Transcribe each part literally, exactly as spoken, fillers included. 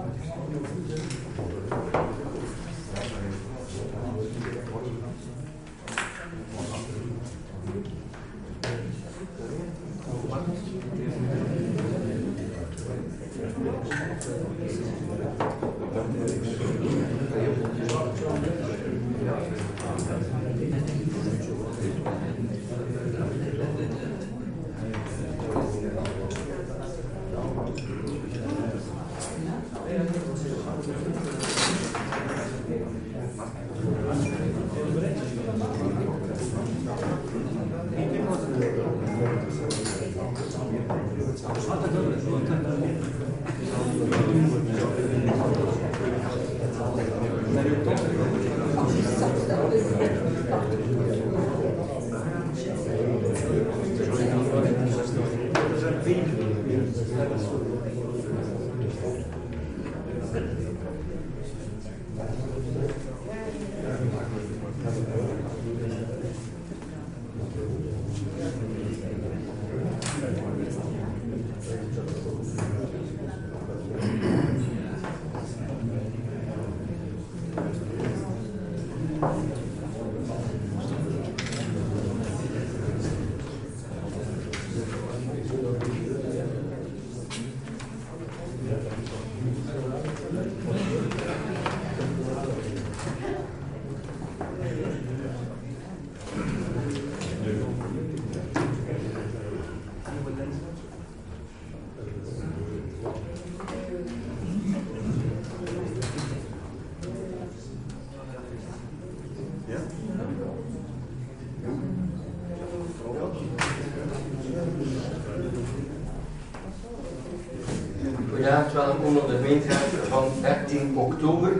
Goedenavond, welkom op de gemeenteraad van dertien oktober.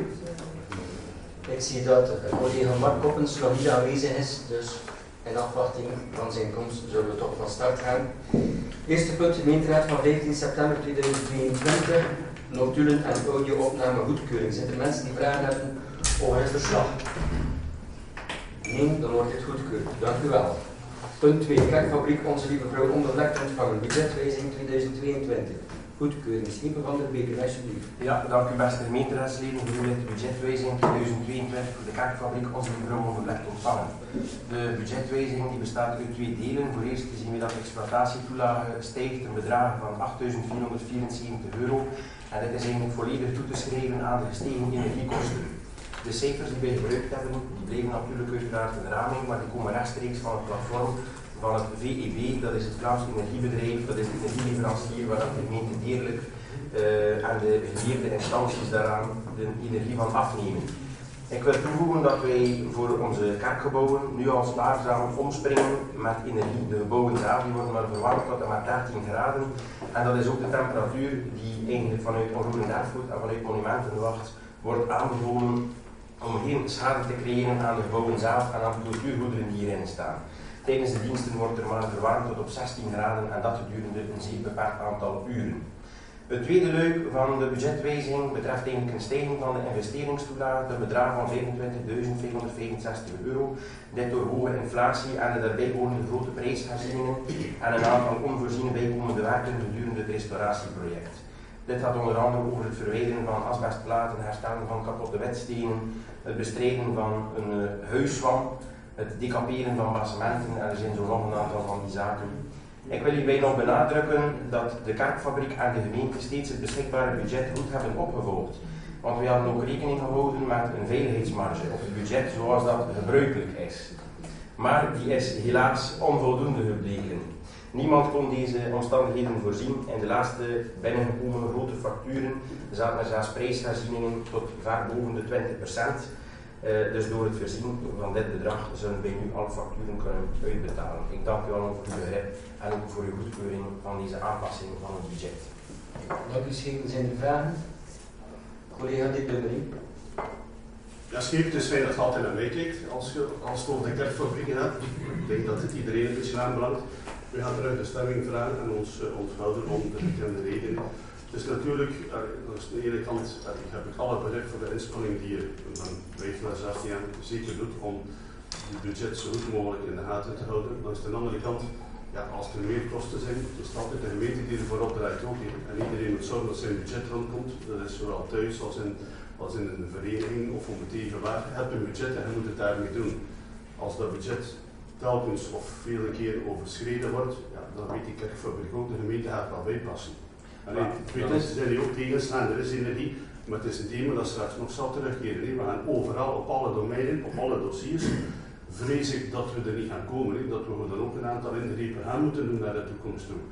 Ik zie dat collega Mark Koppens nog niet aanwezig is, dus in afwachting van zijn komst zullen we toch van start gaan. Eerste punt, gemeenteraad van vijftien september tweeduizend tweeëntwintig, notulen en audio-opname goedkeuring. Zijn er mensen die vragen hebben over het verslag? Nee, dan wordt het goedkeurd. Dank u wel. Punt twee, Kerkfabriek Onze Lieve Vrouw onbevlekt ontvangen, budgetwijziging tweeduizend tweeëntwintig. Goedkeuring. Schiepen van der Beker, alsjeblieft. Ja, dank u beste gemeenteraadsleden voor de budgetwijziging tweeduizend tweeëntwintig voor de Kerkfabriek Onze Lieve Vrouw onbevlekt ontvangen. De budgetwijziging die bestaat uit twee delen. Voor eerst zien we dat de exploitatietoelage stijgt een bedrag van achtduizend vierhonderdvierenzeventig euro. En dit is eigenlijk volledig toe te schrijven aan de gestegen energiekosten. De cijfers die wij gebruikt hebben, die blijven natuurlijk uiteraard een raming, maar die komen rechtstreeks van het platform van het V E B, dat is het Vlaams Energiebedrijf, dat is de energieleverancier waar de gemeente deerlijk uh, en de geleerde instanties daaraan de energie van afnemen. Ik wil toevoegen dat wij voor onze kerkgebouwen nu al spaarzaam omspringen met energie. De gebouwen zelf die worden maar verwarmd tot en met dertien graden en dat is ook de temperatuur die eigenlijk vanuit onroerend erfgoed en vanuit Monumentenwacht wordt aanbevolen om geen schade te creëren aan de gebouwen zelf en aan de cultuurgoederen die hierin staan. Tijdens de diensten wordt er maar verwarmd tot op zestien graden en dat gedurende een zeer beperkt aantal uren. Het tweede luik van de budgetwijziging betreft eigenlijk een stijging van de investeringstoelage ter bedrag van vijfentwintigduizend vijfhonderdvijfenzestig euro. Dit door hoge inflatie en de daarbij behorende grote prijsherzieningen en een aantal onvoorziene bijkomende werken gedurende het restauratieproject. Dit gaat onder andere over het verwijderen van asbestplaten, herstellen van kapotte witstenen, het bestrijden van een uh, huiszwam, het decaperen van basementen en er zijn zo nog een aantal van die zaken. Ik wil hierbij nog benadrukken dat de kerkfabriek en de gemeente steeds het beschikbare budget goed hebben opgevolgd. Want we hadden ook rekening gehouden met een veiligheidsmarge op het budget zoals dat gebruikelijk is. Maar die is helaas onvoldoende gebleken. Niemand kon deze omstandigheden voorzien. In de laatste binnengekomen grote facturen zaten er zelfs prijsherzieningen tot ver boven de twintig procent. Uh, dus door het voorzien van dit bedrag zullen wij nu alle facturen kunnen uitbetalen. Ik dank u allen voor uw begrip en ook voor uw goedkeuring van deze aanpassing van het budget. Dank u, Schepen. Zijn er vragen? Collega Dick de Marie. Ja, Schepen, het is fijn dat je altijd naar mij kijkt als je als het over de kerkfabrieken hebt. Ik denk dat het iedereen een beetje aanbelangt. We gaan eruit de stemming vragen en ons uh, onthouden om de bekende redenen. Dus natuurlijk, uh, aan de ene kant uh, ik heb ik alle begrip voor de inspanning die je van vijf naar zestien jaar zeker doet om het budget zo goed mogelijk in de gaten te houden. Langs de andere kant ja, als er meer kosten zijn, is het altijd de gemeente die ervoor opdraait ook. He. En iedereen moet zorgen dat zijn budget rondkomt. Dat is zowel thuis als in, als in een vereniging of op het evenwaar. Je hebt een budget en je moet het daarmee doen. Als dat budget telkens of vele keren overschreden wordt, ja, dan weet die kerkfabriek ook, de gemeente gaat wel bijpassen. Alleen, ik weet dat ze zijn die ook tegenstaan, er is energie, maar het is een thema dat straks nog zal terugkeren. He. We gaan overal, op alle domeinen, op alle dossiers, vrees ik dat we er niet gaan komen. He. Dat we dan ook een aantal ingrepen gaan moeten doen naar de toekomst toe.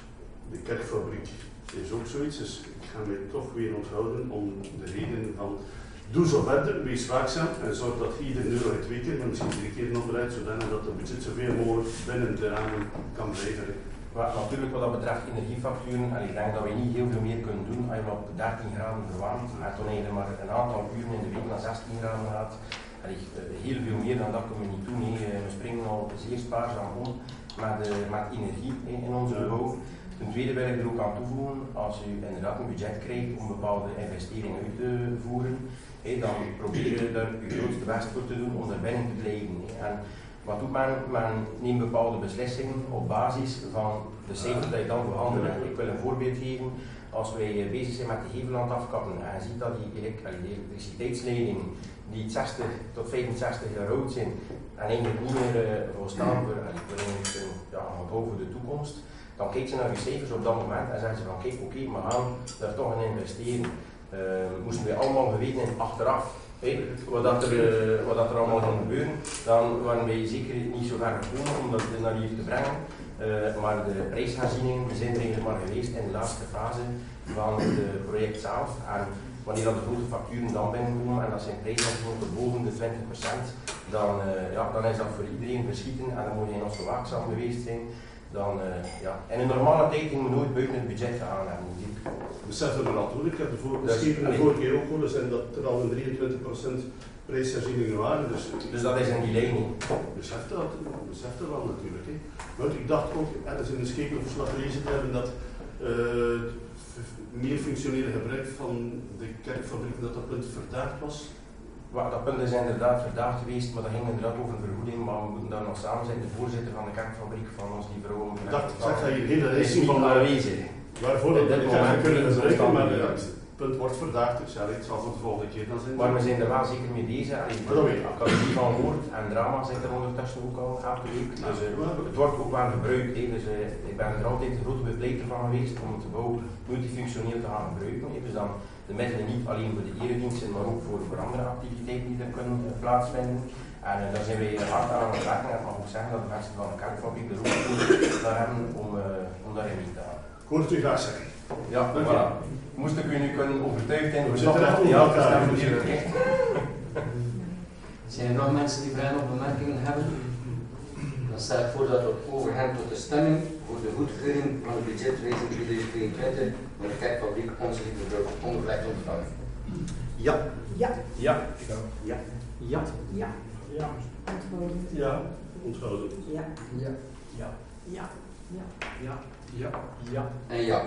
De kerkfabriek is ook zoiets, dus ik ga mij toch weer onthouden om de reden van doe zo verder, wees waakzaam en zorg dat je iedere euro het twee keer, maar misschien drie keer nog bereidt, zodat het budget zoveel mogelijk binnen de ramen kan blijven. Maar natuurlijk wat dat betreft energiefacturen, en ik denk dat we niet heel veel meer kunnen doen als je op dertien graden verwarmt, en toen je maar een aantal uren in de week naar zestien graden gaat. Allee, heel veel meer dan dat kunnen we niet doen. Nee. We springen al zeer spaarzaam om met, de, met energie in ons gebouw. Ten tweede wil ik er ook aan toevoegen, als u inderdaad een budget krijgt om bepaalde investeringen uit te voeren, hey, dan probeer je er je grootste best voor te doen om er binnen te blijven. Hey. En wat doet men? Men neemt bepaalde beslissingen op basis van de cijfers die je dan behandelt. Ik wil een voorbeeld geven. Als wij bezig zijn met de Heveland afkappen en je ziet dat die elektriciteitsleidingen die zestig tot vijfenzestig jaar oud zijn en eigenlijk niet meer uh, volstaan voor, voor een, ja, een gebouw voor de toekomst, dan kijken ze naar je cijfers op dat moment en zeggen ze van kijk, oké, okay, we gaan daar toch in investeren. Uh, moesten we allemaal geweten achteraf hey, wat, dat er, uh, wat dat er allemaal ging gebeuren, dan waren wij zeker niet zo ver gekomen om dat naar hier te brengen. Uh, maar de prijsherzieningen die zijn er eigenlijk maar geweest in de laatste fase van het project zelf. En wanneer dat de grote facturen dan binnenkomen en dat zijn prijsherzieningen tot boven de twintig procent, dan, uh, ja, dan is dat voor iedereen verschieten en dan moet je nog zo waakzaam geweest zijn. Dan, uh, ja. In een normale tijd gingen we nooit buiten het budget gaan hebben. Beseffen we natuurlijk, ik heb de vorige, dus, de vorige keer ook horen zijn dat er al een drieëntwintig procent prijsherzieningen waren. Dus, dus dat is een delay niet. Beseft dat, beseft dat wel natuurlijk. He. Maar ik dacht ook ergens in een schepenverslag gelezen te hebben dat uh, meer functionele gebruik van de kerkfabriek dat dat punt verdaagd was. Well, dat punt is inderdaad verdaagd geweest, maar dat ging inderdaad over vergoeding, maar we moeten daar nog samen zijn. De voorzitter van de kerkfabriek van ons, die vrouw, ik dacht, ik zag dat hier hele lijstje van aanwezig. Waarvoor dat dit moment kunnen gebruiken, maar ja, het punt wordt verdaagd, dus ja, het zal voor de volgende keer dan zijn. Maar we zijn er wel zeker mee bezig. De Academie van Woord en Drama zit er ondertussen ook al elke week. Dus uh, het wordt ook wel gebruikt. He. Dus, uh, ik ben er altijd een grote bepleiter van geweest om het gebouw multifunctioneel te gaan gebruiken. He. Dus dan de middelen niet alleen voor de erediensten, maar ook voor, voor andere activiteiten die er kunnen uh, plaatsvinden. En uh, daar zijn wij hard aan het werken. En ik mag ook zeggen dat de mensen van de kerkfabriek er ook naar hebben om, uh, om daarin mee te gaan. Ik hoor het u graag zeggen. Ja, voilà. Moest ik u nu kunnen overtuigd zijn, we zitten echt ja, op elkaar. Zijn er nog mensen die vragen of bemerkingen hebben? Dan stel ik voor dat we overgaan tot de stemming voor de goedkeuring van de budgetwijziging tweeduizend tweeëntwintig van de kerkfabriek Onze Lieve Vrouw onbevlekt ontvangen. Ja. Ja. Ja. Ja. Ja. Ja. Ja. Ja. Onthouden. Ja. Onthouden. Ja. Ja. Ja. Ja. Ja. Ja. Ja. Ja. En ja.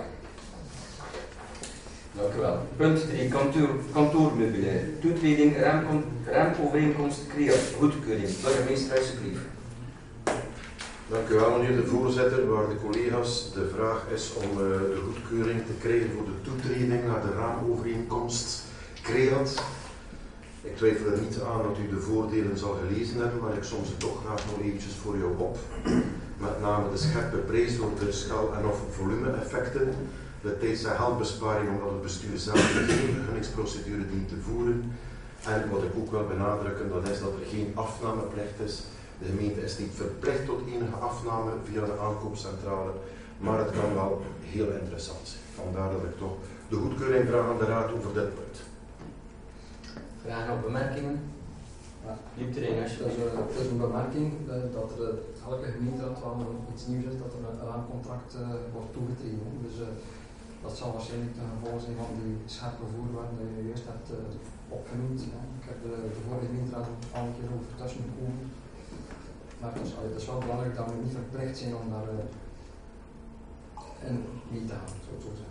Dank u wel. Punt drie. Kantoor, kantoormeubilair. Toetreding raamovereenkomst Crea. Goedkeuring. Burgemeester, alsjeblieft. Dank u wel, meneer de voorzitter, waarde collega's. De vraag is om uh, de goedkeuring te krijgen voor de toetreding naar de raamovereenkomst Creat. Ik twijfel er niet aan dat u de voordelen zal gelezen hebben, maar ik som ze toch graag nog eventjes voor jou op. Met name de scherpe prijs door de schaal- en of volume-effecten, de tijds- en geldbesparing omdat het bestuur zelf geen vergunningsprocedure dient te voeren. En wat ik ook wil benadrukken, dat is dat er geen afnameplicht is. De gemeente is niet verplicht tot enige afname via de aankoopcentrale, maar het kan wel heel interessant zijn. Vandaar dat ik toch de goedkeuring vraag aan de raad over dit punt. Vragen of bemerkingen? Ja. Liep erin als je Dat is, uh, het is een bemerking uh, dat er uh, elke gemeenteraad wel iets nieuws is, dat er een raamcontract uh, wordt toegetreden. Dus uh, dat zal waarschijnlijk ten gevolge zijn van die scherpe voorwaarden die je juist hebt uh, opgenoemd. Ja. Ik heb de, de vorige gemeenteraad ook al een keer over tussen gekomen. Maar het is, uh, het is wel belangrijk dat we niet verplicht zijn om daar uh, in mee te gaan, zou ik zo zeggen.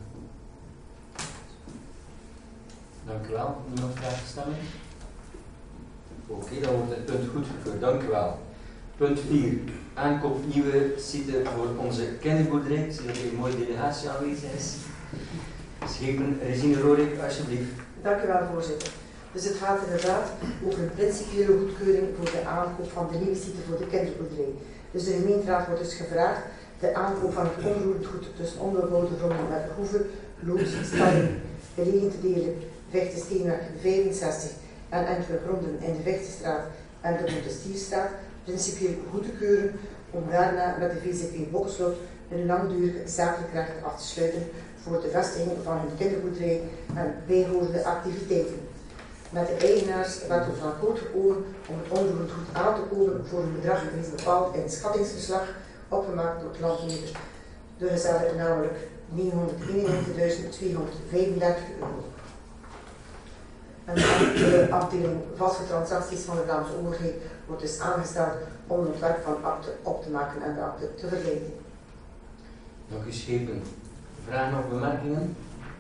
Dank u wel. Niemand vraagt stemming? Oké, okay, dan wordt het punt goedgekeurd. Dank u wel. Punt vier. aankoop nieuwe site voor onze kinderboerderij. Ik zie dat er een mooie delegatie aanwezig is. Schepen, Regine Rorik, alsjeblieft. Dank u wel, voorzitter. Dus het gaat inderdaad over een principiële goedkeuring voor de aankoop van de nieuwe site voor de kinderboerderij. Dus de gemeenteraad wordt dus gevraagd de aankoop van het onroerend goed tussen onbebouwde gronden met Hoeve, Loods, Stalling, gelegen te delen, Vechtesteenweg vijfenzestig en enkele gronden in de Vechtestraat en de Montestierstraat principieel goed te keuren om daarna met de V Z W Bokslot een langdurige zakelijk recht af te sluiten voor de vestiging van hun kinderboerderij en bijhorende activiteiten. Met de eigenaars werd er van akkoord gekomen om het onroerend goed aan te kopen voor een bedrag dat is bepaald in het schattingsverslag opgemaakt door het landmeter. De gezellen namelijk negenhonderdeenennegentigduizend tweehonderdvijfendertig euro. En de afdeling vaste transacties van de Vlaamse overheid wordt dus aangesteld om het ontwerp van akte op te maken en de akte te vergelijken. Dank u, Schepen. Vragen of bemerkingen?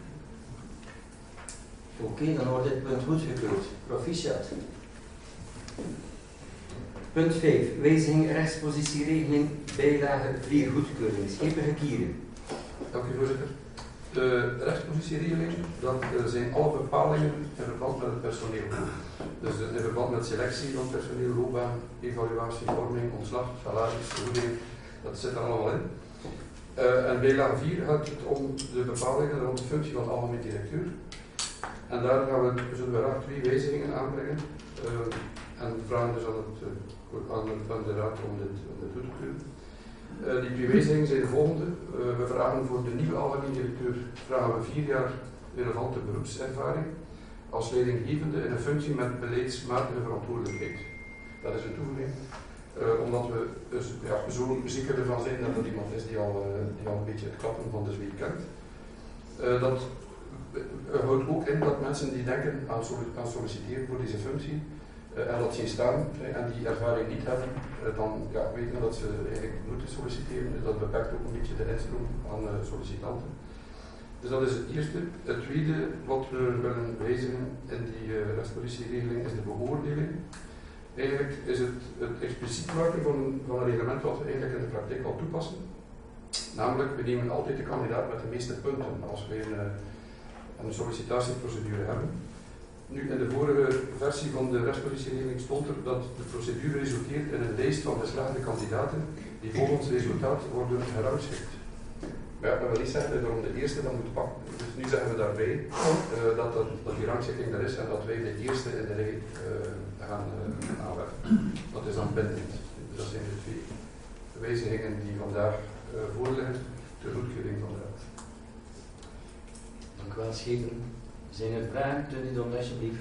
Oké, okay, dan wordt dit punt goedgekeurd. Proficiat. Punt vijf. Wijziging rechtspositieregeling bijlage vier goedkeuring. Schepige Kieren. Dank u, voorzitter. De rechtspositieregeling, dat zijn alle bepalingen in verband met het personeel. Dus in verband met selectie van personeel, loopbaan, evaluatie, vorming, ontslag, salaris, vergoeding, dat zit er allemaal in. Uh, en bijlage vier gaat het om de bepalingen rond de functie van algemeen directeur. En daar gaan we, zullen we graag twee wijzigingen aanbrengen. Uh, en vragen dus aan, het, uh, aan, de, aan de raad om dit, om dit goed te keuren. Uh, die twee wijzigingen zijn de volgende. Uh, we vragen voor de nieuwe algemeen directeur vragen we vier jaar relevante beroepservaring als leidinggevende in een functie met beleidsmatige verantwoordelijkheid. Dat is een toevoeging. Uh, omdat we dus, ja, zo zeker ervan zijn dat er iemand is die al, uh, die al een beetje het klappen van de zweep kent. Uh, dat uh, houdt ook in dat mensen die denken aan, aan solliciteren voor deze functie uh, en dat zien staan uh, en die ervaring niet hebben, uh, dan ja, weten dat ze eigenlijk moeten solliciteren. Dus dat beperkt ook een beetje de instroom aan uh, sollicitanten. Dus dat is het eerste. Het tweede wat we willen wijzigen in die uh, rechtspositieregeling is de beoordeling. Eigenlijk is het het expliciet maken van, van een reglement wat we eigenlijk in de praktijk al toepassen. Namelijk, we nemen altijd de kandidaat met de meeste punten als we een, een sollicitatieprocedure hebben. Nu, in de vorige versie van de rechtspositieregeling stond er dat de procedure resulteert in een lijst van geslaagde kandidaten die volgens resultaat worden gerangschikt. Maar ja, dat wil niet zeggen dat je er om de eerste dan moet pakken. Dus nu zeggen we daarbij uh, dat, dat, dat die rangschikking er is en dat wij de eerste in de rij uh, gaan uh, aanwerken. Dat is dan bindend. Dus dat zijn de twee wijzigingen die vandaag uh, voorliggen ter goedkeuring van de raad. Dank u wel, Schepen. Zijn er vragen? Doe die dan alsjeblieft.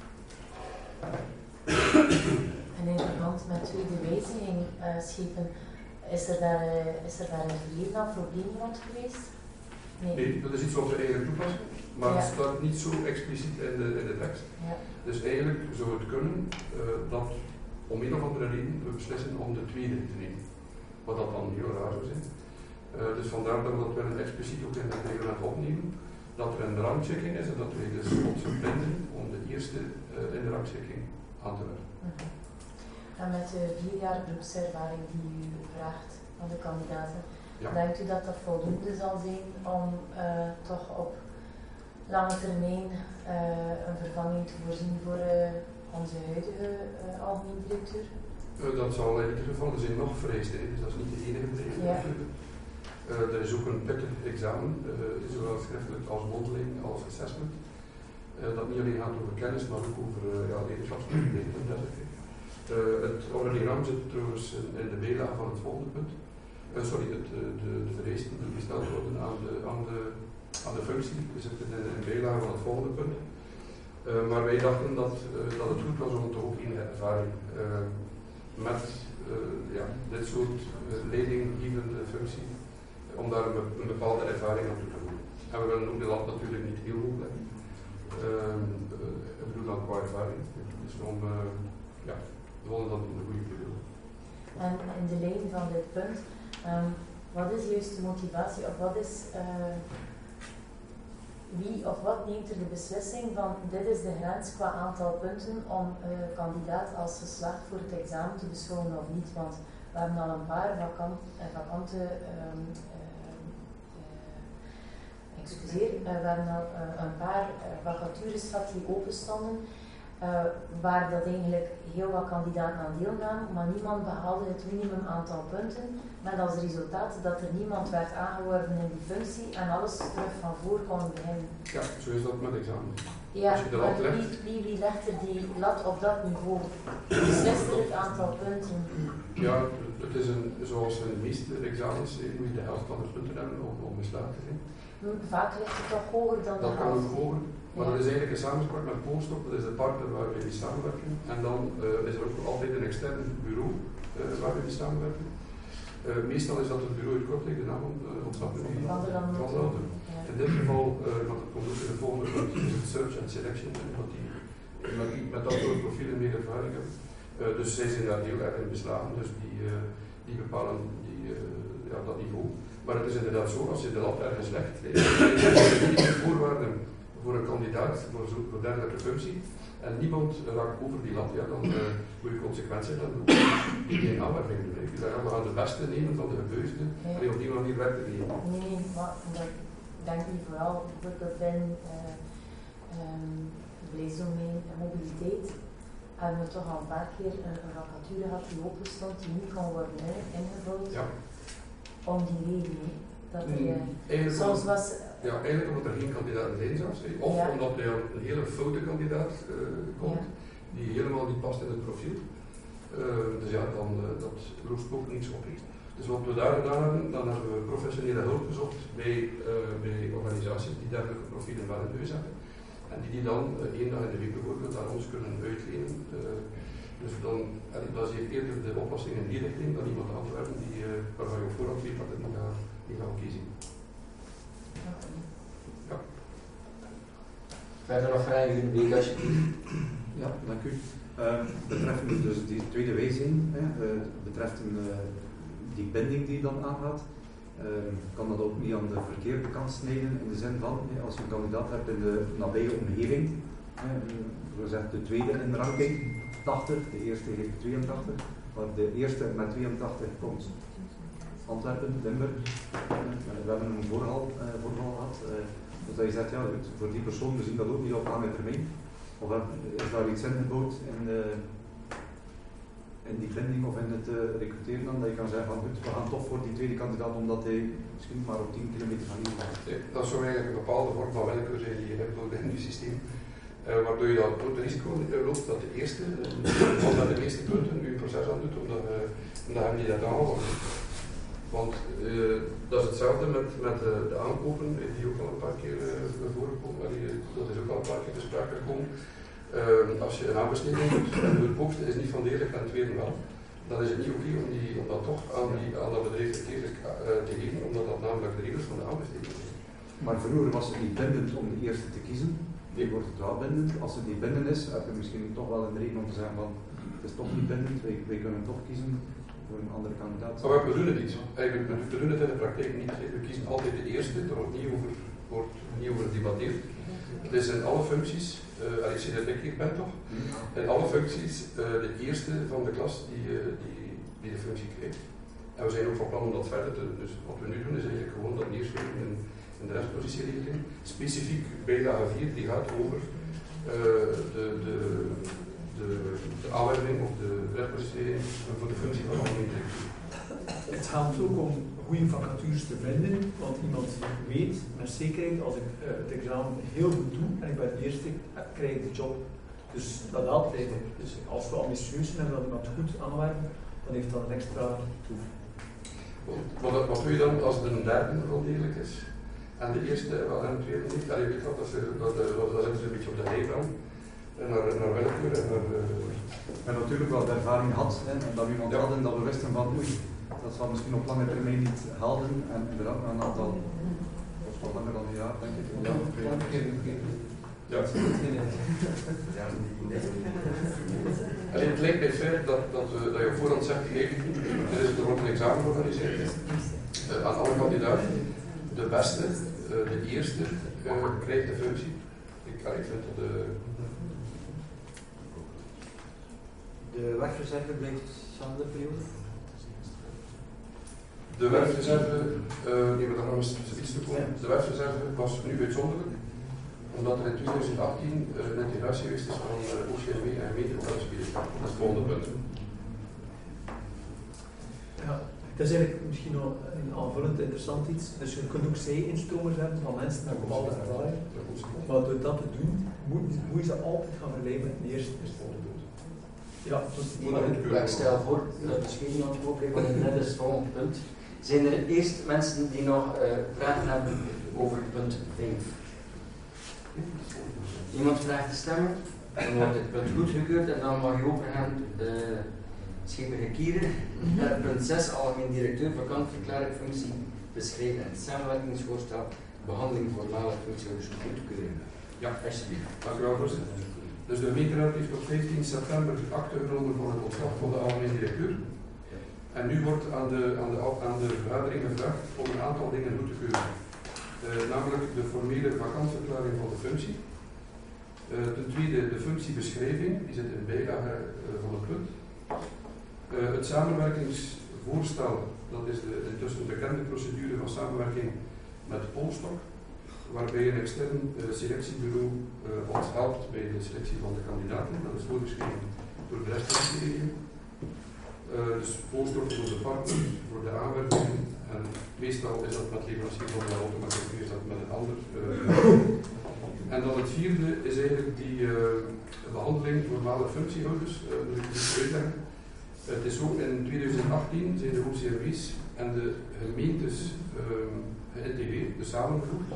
En in verband met tweede wijziging, uh, Schepen, is er daar, uh, is er daar in het verleden al problemen rond geweest? Nee. Nee, dat is iets wat we eigenlijk toepassen, maar ja. Het staat niet zo expliciet in de, in de tekst. Ja. Dus eigenlijk zou het kunnen uh, dat om een of andere reden we beslissen om de tweede te nemen. Wat dat dan heel raar zou zijn. Uh, dus vandaar dat we dat willen expliciet ook in het reglement opnemen. Dat er een rangchecking is en dat wij dus ons verplichten om de eerste uh, in de rangchecking aan te werken. Mm-hmm. En met de vier jaar beroepservaring die u vraagt van de kandidaten, ja. Denkt u dat dat voldoende zal zijn om uh, toch op lange termijn uh, een vervanging te voorzien voor uh, onze huidige uh, algemeen directeur? Uh, dat zal in ieder geval, er zijn nog vereisten, dus dat is niet de enige vereiste. Ja. Uh, er is ook een pittig examen, uh, zowel schriftelijk als mondeling als assessment. Uh, dat niet alleen gaat over kennis, maar ook over uh, ja, leiderschapskwaliteiten. Uh, het organigram zit trouwens in, in de bijlage van het volgende punt. Uh, sorry, het, de, de vereisten die gesteld worden aan de, aan de, aan de functie. We zitten in de bijlage van het volgende punt. Uh, maar wij dachten dat, uh, dat het goed was om toch ook enige ervaring uh, met uh, ja, dit soort uh, leidinggevende functie, om daar een, een bepaalde ervaring aan toe te voegen. En we willen ook de lat natuurlijk niet heel hoog leggen. Uh, uh, ik bedoel dan qua ervaring. Dus om, uh, ja, we willen dat in de goede periode. En in de lijn van dit punt, um, wat is juist de motivatie of wat is, uh, wie of wat neemt er de beslissing van dit is de grens qua aantal punten om uh, kandidaat als geslaagd voor het examen te beschouwen of niet? Want We hebben al een paar vakant, uh, vakante, um, uh, uh, excuseer, uh, we hebben al uh, een paar uh, vacatures gehad die open stonden, uh, waar dat eigenlijk heel wat kandidaten aan deelnamen, maar niemand behaalde het minimum aantal punten, met als resultaat dat er niemand werd aangeworven in die functie en alles terug van voor kon beginnen. Ja, zo is dat met examen. Ja, Als je de lat maar legt, wie, wie, wie legt er die lat op dat niveau? Beslist er het aantal punten? ja, het is een, zoals in de meeste examens, eh, moet je de helft van de punten hebben om, om geslaagd te zijn. Vaak ligt het toch hoger dan de Dat kan helft. ook hoger, maar Ja. dat is eigenlijk een samenspraak met Polstop, dat is de partner waar we mee samenwerken. En dan uh, is er ook altijd een extern bureau uh, waar we mee samenwerken. Uh, meestal is dat het bureau uit Kortrijk, de naam uh, ontsnapt me niet. Van de Landen. Van de Landen. Ja. In dit geval, uh, want het komt ook in de volgende punt, is het search and selection, en wat die met, met dat soort profielen meer ervaring hebben. Uh, dus zij zijn daar heel erg in beslagen, dus die, uh, die bepalen die, uh, ja, dat niveau. Maar het is inderdaad zo, als je de lat ergens legt, de voorwaarden voor een kandidaat, voor zo'n dergelijke functie, en niemand raakt over die lat, ja, dan uh, moet je consequent zijn, dan moet je geen aanwerving doen. Dus dan gaan we aan de beste nemen van de gebeurten, Ja. en op die manier werkt het niet. Nee, maar dat denk ik vooral bijvoorbeeld in uh, um, vleesdomein en mobiliteit hebben we toch al een paar keer een, een vacature gehad die open stond, die niet kon worden ingevuld. Ja. Om die reden, hè. Dat er, uh, Eigenlijk zoals om- was, Ja, eigenlijk omdat er geen kandidaten zijn zelfs. hè. Of Ja. omdat er een hele foute kandidaat uh, komt, Ja. die helemaal niet past in het profiel. Uh, dus ja, dan uh, dat lost ook niets op. hè. Dus wat we daar gedaan hebben, dan hebben we professionele hulp gezocht bij, uh, bij organisaties die dergelijke profielen wel in huis hebben. En die die dan uh, één dag in de week bijvoorbeeld aan ons kunnen uitlenen. Uh, dus dan, en dat is eerder de oplossing in die richting dan iemand aan te werven die, uh, waarvan je op voorhand weet dat het niet gaat, niet gaat kiezen. Ja. Verder nog vragen in de week alsjeblieft. Ja, dank u. Uh, betreffende dus die tweede wijziging, hè, uh, betreffende uh, die binding die je dan aangaat, uh, kan dat ook niet aan de verkeerde kant snijden in de zin van, hè, als je een kandidaat hebt in de nabije omgeving, hè, gezegd de tweede in de ranking, tachtig, de eerste heeft tweeëntachtig, maar de eerste met tweeëntachtig komt Antwerpen, Limburg. Uh, we hebben een voorval, uh, voorval gehad. Uh, Dus dat je zegt, ja, voor die persoon, we zien dat ook niet op lange termijn. Of is daar iets ingebouwd in, de, in die binding of in het uh, recruteren dan, dat je kan zeggen van goed, we gaan toch voor die tweede kandidaat omdat hij misschien maar op tien kilometer van hier gaat. Nee, dat zou eigenlijk een bepaalde vorm van willekeur zijn die je hebt in je systeem. Uh, waardoor je dan ook het risico loopt dat de eerste, uh, of dat de meeste punten nu een proces aan doet, omdat, uh, omdat hem die dat aanhouden. Want uh, dat is hetzelfde met, met uh, de aankopen, die ook al een paar keer uh, voorgekomen, dat is ook al een paar keer te sprake gekomen. Uh, als je een aanbesteding doet en het hoogste is niet van degelijk en het tweede wel, dan is het niet oké om, die, om dat toch aan, die, aan dat bedrijf verkeerd uh, te geven, omdat dat namelijk de regels van de aanbesteding zijn. Maar vroeger was het niet bindend om de eerste te kiezen. Nu wordt het wel bindend. Als het niet bindend is, heb je misschien toch wel een reden om te zeggen van het is toch niet bindend, wij, wij kunnen toch kiezen voor een andere kandidaat. Maar we doen het niet. Eigenlijk, we doen het in de praktijk niet. We kiezen altijd de eerste, er wordt niet over, wordt niet over gedebatteerd. Het is in alle functies, uh, als je dat ik ben toch, in alle functies uh, de eerste van de klas die, uh, die, die de functie krijgt. En we zijn ook van plan om dat verder te doen. Dus wat we nu doen is eigenlijk gewoon dat neerschrijven in, in de restpositieregeling. Specifiek bijlage vier, die gaat over uh, de, de, de, de aanwerving of de restpositieregeling voor de functie van algemeen directeur. Het gaat ook om goede vacatures te vinden, want iemand weet met zekerheid, als ik uh, het examen heel goed doe en ik ben de eerste, uh, krijg ik de job. Dus dat helpt eigenlijk. Dus als we ambitieus zijn en dat iemand goed aanwerken, dan heeft dat een extra toe. Wat, wat doe je dan als de derde wel degelijk is? En de eerste wel en de tweede niet? Ja, je weet wat, dat, dat, dat, dat zitten ze een beetje op de rijbaan. En naar, naar willekeur en naar... Uh... Ik heb natuurlijk wel de ervaring gehad hè, en dat we iemand hadden dat we wisten van oei, dat zal misschien op lange termijn niet helden en inderdaad na een aantal, of wel langer dan een jaar denk ik. Ja, een keer, een keer. Ja. Alleen het lijkt mij fijn dat, dat, uh, dat je op voorhand zegt, kijk, er, is, er wordt een examen georganiseerd uh, aan alle kandidaten. De beste, uh, de eerste, uh, krijgt de functie. Ik, uh, ik vind dat de... De wegreserve blijft dezelfde periode? De werfreserve, uh, die we daar nog eens iets te komen. De werfreserve was nu uitzonderlijk, omdat er in twintig achttien uh, een integratie geweest is van uh, O C M W en gemeente. Dat is het volgende punt. Ja, dat is eigenlijk misschien nog een aanvullend interessant iets. Dus je kunt ook zij-instromers hebben van mensen met bepaalde ervaring. Maar door dat te doen, moet, moet je ze altijd gaan vergelijken met de eerste. Ja, ik stel voor dat we misschien nog een probleem van net is het volgende punt. Zijn er eerst mensen die nog uh, vragen hebben over punt vijf? Iemand vraagt te stemmen, dan wordt het punt goedgekeurd en dan mag je overgaan. Uh, Schipper Kieren, naar punt zes, algemeen directeur, vakant verklaring functie beschreven en het samenwerkingsvoorstel, behandeling voormalig functionaris goedkeuring. Ja, alsjeblieft. Dank u wel, voorzitter. Dus de gemeenteraad heeft op vijftien september akte genomen voor het ontslag van de algemeen directeur. En nu wordt aan de, aan de, aan de vergadering gevraagd om een aantal dingen goed te keuren. Uh, namelijk de formele vakantverklaring van de functie. Uh, ten tweede de functiebeschrijving, die zit in bijlage uh, van het punt. Uh, het samenwerkingsvoorstel, dat is de intussen bekende procedure van samenwerking met Polstok, waarbij een extern uh, selectiebureau uh, ons helpt bij de selectie van de kandidaten. Dat is voorgeschreven door de rest van het regio. Uh, dus Polstok voor de partner, voor de aanwerving, en meestal is dat met leverancier van de auto, maar nu is dat met een ander. Uh, en dan het vierde is eigenlijk die uh, behandeling voormalige functiehouders, uh, dat ik niet uitleggen. Het is zo, in twintig achttien zijn de O C M W's en de gemeentes uh, geïntegreerd, dus samengevoegd.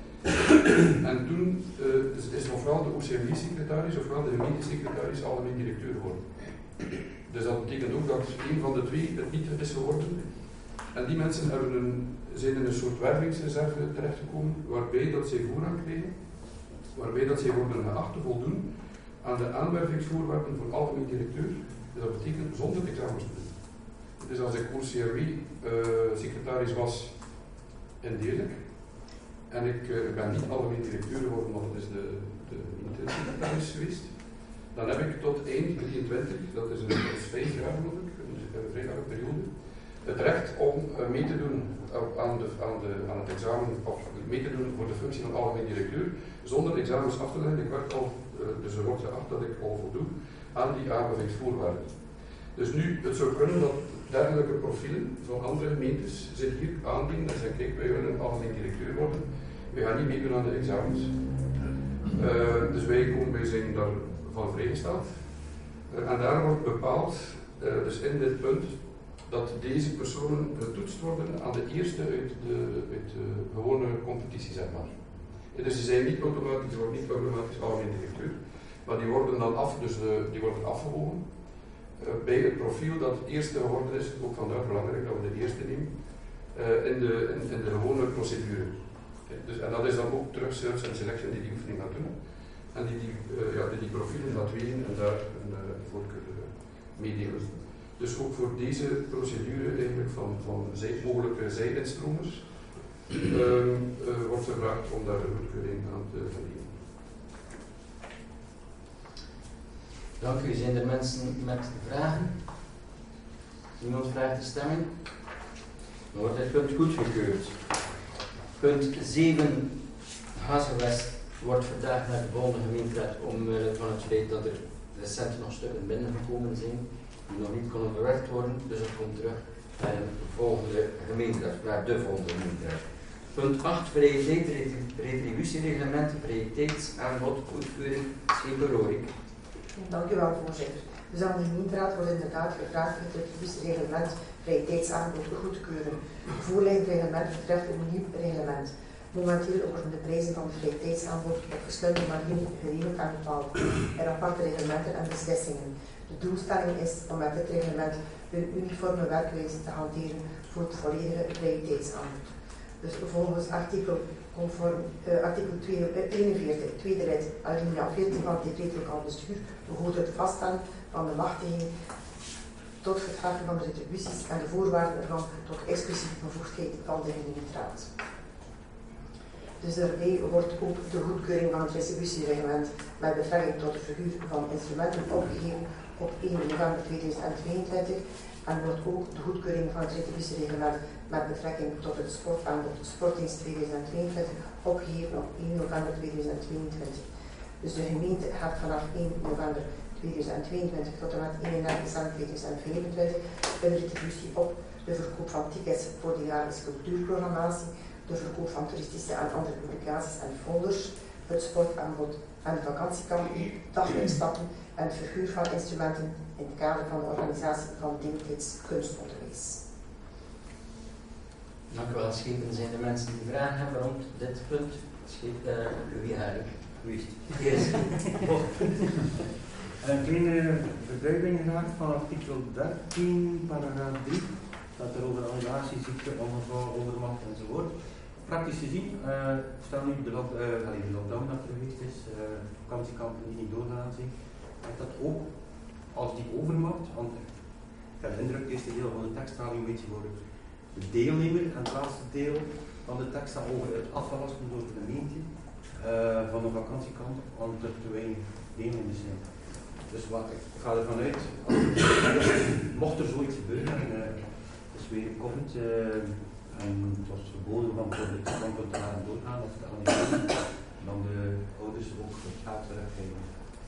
En toen uh, is, is ofwel de O C M W-secretaris ofwel de gemeentesecretaris algemeen directeur geworden. Dus dat betekent ook dat een van de twee het niet is geworden. En die mensen hebben een, zijn in een soort wervingsreserve terechtgekomen, waarbij dat zij voorrang krijgen, waarbij dat zij worden geacht te voldoen aan de aanwervingsvoorwaarden voor algemeen directeur. Dus dat betekent zonder examens te doen. Dus als ik O C R W-secretaris uh, was in Deerlijk, en ik uh, ben niet algemeen directeur geworden, want dat is de, de secretaris geweest, dan heb ik tot eind drieëntwintig, dat is, een, dat is vijf jaar geloof ik, dus ik heb een vrij lange periode, het recht om uh, mee te doen aan, de, aan, de, aan het examen, of mee te doen voor de functie van algemeen directeur, zonder examens af te leggen. Ik werd al, uh, dus er wordt geacht dat ik al voldoe aan die aanwervingsvoorwaarden. Dus nu, het zou kunnen dat dergelijke profielen van andere gemeentes zich hier aandienen en zeggen, kijk, wij willen algemeen directeur worden, wij gaan niet meedoen aan de examens. Uh, dus wij, komen, wij zijn daarvan vrijgesteld. Uh, en daar wordt bepaald, uh, dus in dit punt, dat deze personen getoetst worden aan de eerste uit de, uit de gewone competitie, zeg maar. Uh, dus ze zijn niet automatisch, ze worden niet automatisch algemeen directeur. Maar die worden dan af, dus de, die worden afgewogen uh, bij het profiel dat het eerste geworden is, ook vandaar belangrijk dat we de eerste nemen, uh, in, de, in, in de gewone procedure. Okay, dus, en dat is dan ook terug search en selection die die oefening gaat doen. En die die, uh, ja, die, die profielen gaat wegen en daar een uh, voorkeur uh, meedelen. Dus ook voor deze procedure eigenlijk van, van zij, mogelijke zij-instromers uh, uh, wordt gevraagd om daar een goedkeuring aan te verdienen. Dank u. Zijn er mensen met vragen? Iemand vraagt de stemming? Dan wordt het punt goedgekeurd. Punt zeven, Hazelwest, wordt vandaag naar de volgende gemeenteraad omwille van het feit dat er recent nog stukken binnengekomen zijn die nog niet konden bewerkt worden. Dus het komt terug naar een volgende gemeenteraad, naar de volgende gemeenteraad. Punt acht, vrije tijd, retributiereglement, vrije tijdsaanbod, goedkeuring, Scheper-Rorik. Dank u wel, voorzitter. Dus aan de gemeenteraad wordt inderdaad gevraagd het retributiereglement vrije tijdsaanbod goed te keuren. Het voorlijnreglement betreft een nieuw reglement. Momenteel worden de prijzen van het vrije tijdsaanbod op verschillende manieren geregeld en bepaald in aparte reglementen en beslissingen. De doelstelling is om met dit reglement een uniforme werkwijze te hanteren voor het volledige vrije tijdsaanbod. Dus volgens artikel, conform, uh, artikel eenenveertig, tweede lid, alinea veertien van het decreet lokaal bestuur, behoort het vaststellen van de machtiging tot het verheffen van de retributies en de voorwaarden ervan tot exclusieve bevoegdheid van de gemeenteraad. Dus daarbij wordt ook de goedkeuring van het retributiereglement met betrekking tot de verhuur van instrumenten opgegeven op één november tweeduizend tweeëntwintig en wordt ook de goedkeuring van het retributiereglement met betrekking tot het sportaanbod Sportdienst tweeduizend tweeëntwintig opgegeven op één november tweeduizend tweeëntwintig. Dus de gemeente gaat vanaf één november tweeduizend tweeëntwintig tot en met eenendertig december tweeduizend vijfentwintig een retributie op de verkoop van tickets voor de jaarlijkse cultuurprogrammatie, de verkoop van toeristische en andere publicaties en folders, het sportaanbod en de vakantiekampen, daguitstappen en het verhuur van instrumenten in het kader van de organisatie van deeltijds kunstonderwijs. Dank u wel, Schepen. Zijn er mensen die vragen hebben rond dit punt? Scheep, uh, wie eigenlijk? Wie is het? Yes. Een kleine verduidelijking graag van artikel dertien, paragraaf drie, dat er over annihilatie, ziekte, ongeval, overmacht enzovoort. Praktisch gezien, uh, stel nu de, lock, uh, allee, de lockdown dat er geweest is, uh, vakantiekampen die niet doorgaan zijn, dat dat ook als die overmacht, want ik heb de indruk, het eerste deel van de tekst gaat een beetje voor de deelnemer en het laatste deel van de tekst gaat over het afgelasten door de gemeente uh, van de vakantiekamp, want er te weinig deelnemers zijn. Dus wat, ik ga ervan uit, mocht er zoiets gebeuren, en, uh, het is weer COVID, uh, en het was verboden van bijvoorbeeld de kampen te laten doorgaan, of te annuleren, dan de ouders ook het geld teruggeven.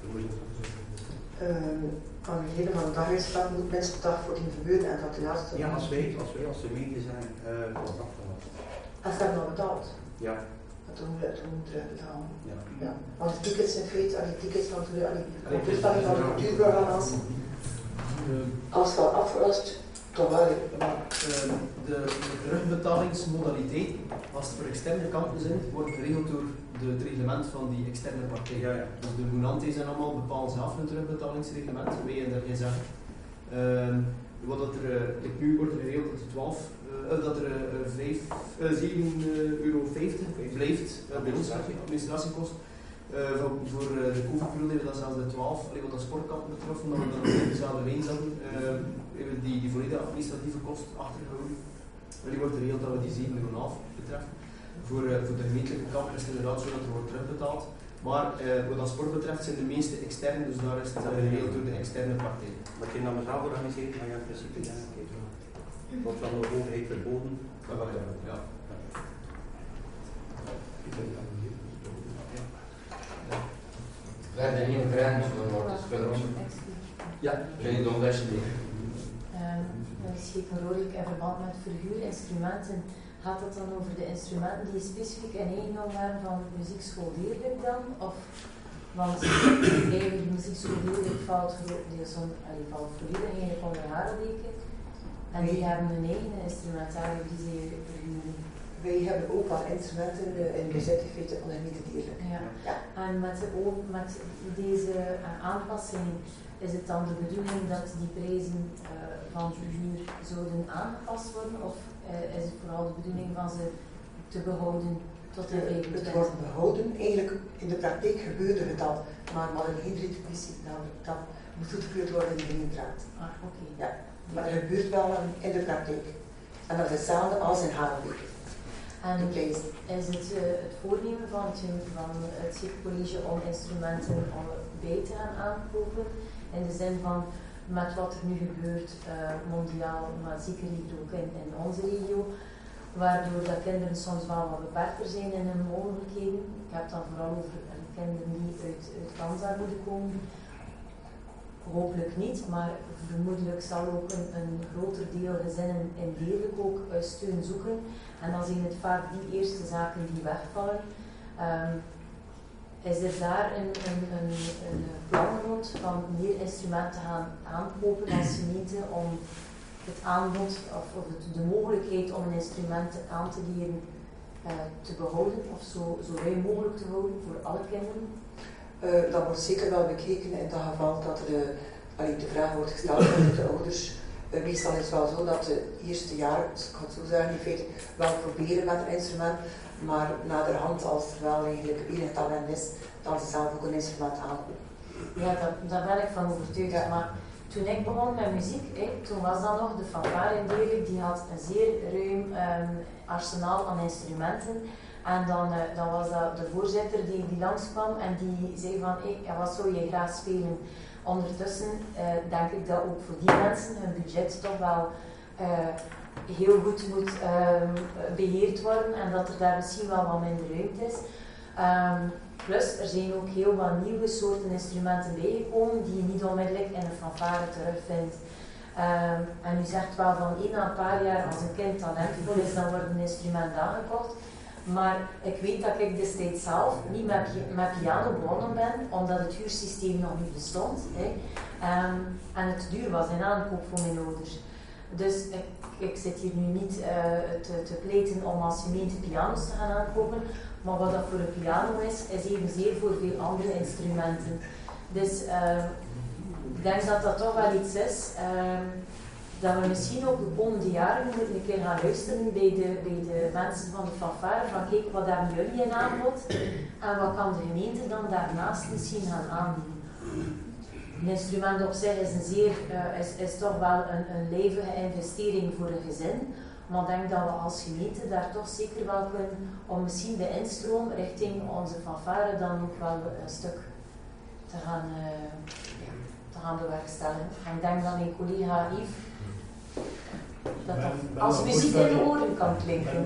Uh, annuleren van een daguitslag moet mensen dag voor die gebeuren en dat de laatste. Ja, als wij, als wij als gemeente zijn, uh, wordt afgelast. Als ze hebben al betaald? Ja. Dat doen we, dat doen we terugbetalen. Ja. Ja. Want de tickets in feite, die tickets van de toestemming van de cultuurprogramma's, als het al afgelast, toch wel. Maar, uh, de, de terugbetalingsmodaliteit, als het voor externe kampen zijn, wordt geregeld door de, het reglement van die externe partij. Ja, ja. Dus de Moenantes en allemaal bepalen zelf hun terugbetalingsreglement, wij en daar geen zeggen. Uh, wat dat er, uh, nu wordt er geregeld dat er twaalf, uh, dat er uh, zeven euro vijftig blijft uh, bij ons, administratiekost. Uh, van, voor uh, de COVID-periode hebben we dat zelfs de twaalf, allee, wat dat sportkampen betreft, omdat we dan nog in dezelfde lijn zaten, uh, hebben we die, die volledige administratieve kost achtergehouden. Maar die wordt geregeld dat we die zeven euro vijftig betreffen. Voor, uh, voor de gemeentelijke kampen is het inderdaad zo dat er wordt terugbetaald. Maar uh, wat dat sport betreft zijn de meeste externe, dus daar is het uh, geregeld door de externe partij. Wat je dan zelf organiseert, ga je in principe ja, het wordt van de overheid verboden. Ja, ja. ja. Verder geen vragen over wordt. Ja, jullie doen alsjeblieft. Schepen Rodelijk in verband met verhuurinstrumenten. Gaat het dan over de instrumenten die specifiek in eigendom waren van muziekschool Deerlijk dan? Of, want eigenlijk de muziekschool Deerlijk valt grotendeels valt volledig eigenlijk onder Harelbeke. En die hebben hun eigen instrumentarium die ze verhuren. Wij hebben ook wat instrumenten uh, in bezit in feite onder gemeente Deerlijk. Ja. Ja. En met, de, met deze uh, aanpassing is het dan de bedoeling dat die prijzen uh, van verhuur zouden aangepast worden? Of uh, is het vooral de bedoeling van ze te behouden tot de vijfentwintig? Het wordt behouden. Eigenlijk in de praktijk gebeurde het al, maar maar een geen retributie, dat, dat moet goedgekeurd worden in de gemeenteraad. Ah, oké. Okay. Ja, maar het gebeurt wel in de praktijk. En dat is hetzelfde als in Harelbeke. En is het uh, het voornemen van het, van het Scheepcollege om instrumenten om bij te gaan aankopen? In de zin van, met wat er nu gebeurt uh, mondiaal, maar zeker hier ook in, in onze regio, waardoor dat kinderen soms wel wat beperkter zijn in hun mogelijkheden. Ik heb dan vooral over uh, kinderen die uit, uit kansarmoede komen. Hopelijk niet, maar vermoedelijk zal ook een, een groter deel gezinnen in Deerlijk ook uh, steun zoeken. En dan zijn het vaak die eerste zaken die wegvallen. Um, Is er daar een, een, een, een plan rond van meer instrumenten te gaan aankopen als gemeente om het aanbod of, of het, de mogelijkheid om een instrument aan te leren uh, te behouden of zo, zo ruim mogelijk te houden voor alle kinderen? Uh, dat wordt zeker wel bekeken in het geval dat de, allee, de vraag wordt gesteld door de ouders. Uh, meestal is het wel zo dat de eerste jaar, ik ga het zo zeggen, in feite wel proberen met een instrument. Maar naderhand, als er wel eigenlijk enig talent is, dan ze zelf ook een instrument aankopen. Ja, daar, daar ben ik van overtuigd. Ja. Maar toen ik begon met muziek, hè, toen was dat nog de fanfare in Deerlijk, die had een zeer ruim um, arsenaal aan instrumenten. En dan, uh, dan was dat de voorzitter die, die langskwam en die zei van, hey, ja, wat zou je graag spelen? Ondertussen uh, denk ik dat ook voor die mensen hun budget toch wel uh, heel goed moet um, beheerd worden en dat er daar misschien wel wat minder ruimte is. Um, plus, er zijn ook heel wat nieuwe soorten instrumenten bijgekomen die je niet onmiddellijk in een fanfare terugvindt. Um, en u zegt wel van één na een paar jaar als een kind talentvol is, dan wordt een instrument aangekocht. Maar ik weet dat ik destijds zelf niet met, met piano begonnen ben, omdat het huursysteem nog niet bestond. Hè. Um, en het duur was in aankoop voor mijn ouders. Dus ik, ik zit hier nu niet uh, te, te pleiten om als gemeente piano's te gaan aankopen, maar wat dat voor een piano is, is evenzeer voor veel andere instrumenten. Dus uh, ik denk dat dat toch wel iets is. Uh, dat we misschien ook de komende jaren moeten een keer gaan luisteren bij de, bij de mensen van de fanfare, van kijk, wat hebben jullie in aanbod en wat kan de gemeente dan daarnaast misschien gaan aanbieden. Een instrument op zich is, een zeer, uh, is, is toch wel een, een lijvige investering voor een gezin, maar ik denk dat we als gemeente daar toch zeker wel kunnen om misschien de instroom richting onze fanfare dan ook wel een stuk te gaan, uh, te gaan bewerkstelligen. En ik denk dat mijn collega Yves dat dat als muziek in de oren kan klinken.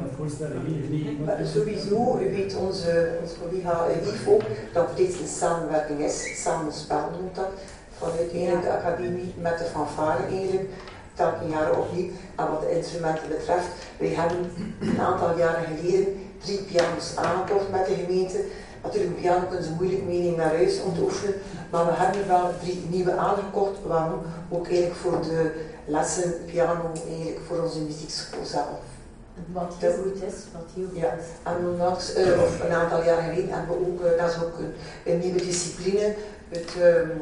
Sowieso, u weet onze, onze collega Yves ook, dat er steeds een samenwerking is, samenspel noemt dat, vanuit eigenlijk de academie met de fanfare eigenlijk, telkens jaren opnieuw. En wat de instrumenten betreft, wij hebben een aantal jaren geleden drie pianos aangekocht met de gemeente. Natuurlijk, een piano kunnen ze moeilijk meenemen naar huis om te oefenen, maar we hebben er wel drie nieuwe aangekocht, waarom ook eigenlijk voor de lessen piano eigenlijk voor onze muziekschool zelf. Wat heel goed is, wat heel goed ja. is. En onlangs, uh, of een aantal jaren geleden, hebben we ook, uh, dat is ook een, een nieuwe discipline, het um,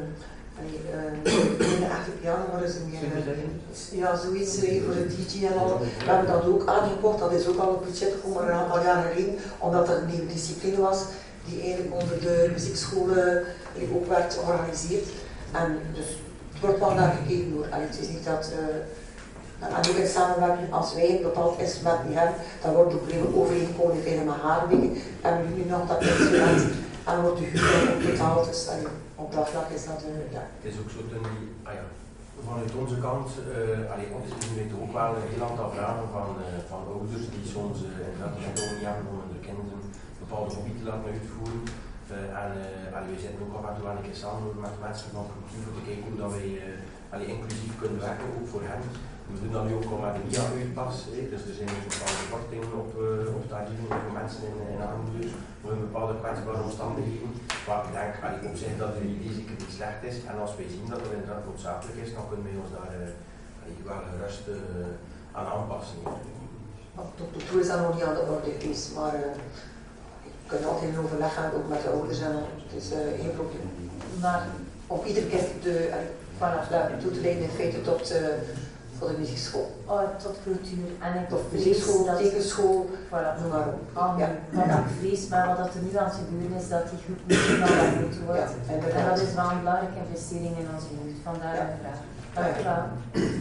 een echte piano, maar is een meer, ja, zoiets uh, voor de D J en al. We hebben dat ook aangekocht, dat is ook al op budget gekomen, maar een aantal jaren geleden, omdat er een nieuwe discipline was, die eigenlijk onder de muziekscholen uh, ook werd georganiseerd. En dus het wordt wel naar gekeken hoor. En het is niet dat, uh, en ook in samenwerking, als wij een bepaald instrument niet hebben, dan wordt ook weer overeengekomen in vele Haarwegen. En we nu nog dat instrument en dan wordt de huur ook betaald. Dus uh, op dat vlak is dat, uh, ja. Het is ook zo, ten, ah ja, vanuit onze kant, uh, allee, ons is nu ook wel een heel aantal vragen van, uh, van ouders die soms uh, inderdaad niet hebben om hun kinderen bepaalde hobby te laten uitvoeren. Uh, en uh, allee, wij zitten ook af en toe een keer samen met mensen van cultuur om te kijken hoe dat wij uh, allee, inclusief kunnen werken, ook voor hen. We doen dat nu ook al met de I A-uitpas, dus er zijn bepaalde kortingen op, uh, op tarieven voor mensen in, in aanmoeders, voor een bepaalde kwetsbare omstandigheden. Maar ik denk allee, op zich dat de idee zeker niet slecht is en als wij zien dat het inderdaad noodzakelijk is, dan kunnen wij ons daar uh, allee, wel gerust uh, aan aanpassen. Tot nu toe is dat nog niet aan de orde geweest, maar uh, we kunnen altijd in overleg gaan, ook met de ouders en het is uh, geen probleem. Maar om ieder kind de, uh, voilà, toe te leiden in feite tot uh, voor de muziekschool. Oh, tot cultuur en ik tot muziekschool, dat, tekenschool, voilà. noem maar op. Oh, ja. Want ja. Ik vrees maar wat er nu aan het gebeuren is dat die groep niet meer goed wordt. Ja, en dat is wel een belangrijke investering in onze jeugd. Vandaar ja. Mijn vraag. Dank u wel.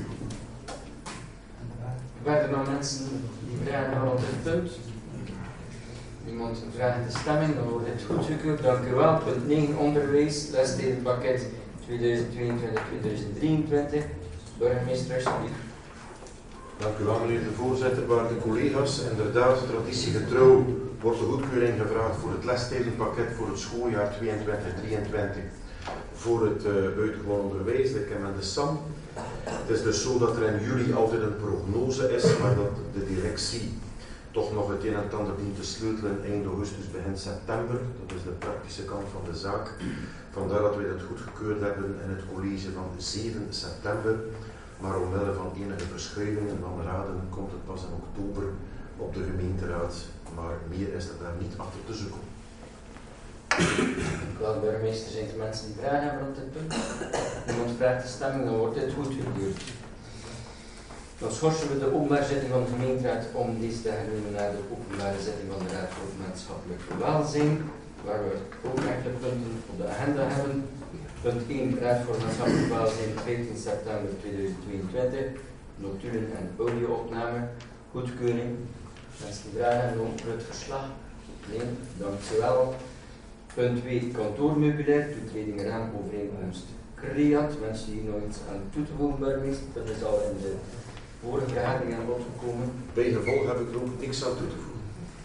Waren er nog mensen die vragen op dit punt? Niemand vraagt de stemming, dan wordt het goedgekeurd. Dank u wel. Punt negen, onderwijs, lesstedenpakket tweeduizend tweeëntwintig tot tweeduizend drieëntwintig. Burgemeester, alsjeblieft. Dank u wel, meneer de voorzitter, waarde collega's. Inderdaad, traditiegetrouw wordt de goedkeuring gevraagd voor het lesstedenpakket voor het schooljaar tweeëntwintig drieëntwintig voor het uh, buitengewoon onderwijs, de K E M en de S A M. Het is dus zo dat er in juli altijd een prognose is, maar dat de directie toch nog het een en het ander dient te sleutelen eind augustus, begin september. Dat is de praktische kant van de zaak. Vandaar dat wij dat goedgekeurd hebben in het college van zeven september. Maar omwille van enige verschuivingen van raden komt het pas in oktober op de gemeenteraad. Maar meer is er daar niet achter te zoeken. Dank u wel, burgemeester. Zijn er mensen die vragen hebben op dit punt? Niemand vraagt de stemming, dan wordt dit goedgekeurd. Dan schorsen we de openbare zitting van de gemeenteraad om deze te hernemen naar de openbare zitting van de Raad voor het Maatschappelijk Welzijn, waar we ook enkele punten op de agenda hebben. Punt één, Raad voor het Maatschappelijk Welzijn, vijftien september tweeduizend tweeëntwintig, notulen en audioopname, goedkeuring. Mensen die vragen hebben over het verslag. Nee, dankjewel. Punt twee, kantoormeubilair, toetreding raamovereenkomst Creat. Mensen die nog iets aan toe te voegen, burgemeester, dat is al in de vorige vergadering aan bod gekomen. Bij gevolg heb ik er ook niks aan toe te voegen.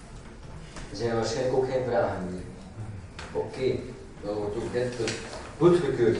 Er zijn waarschijnlijk ook geen vragen meer. Oké, okay, dan wordt ook dit punt goedgekeurd.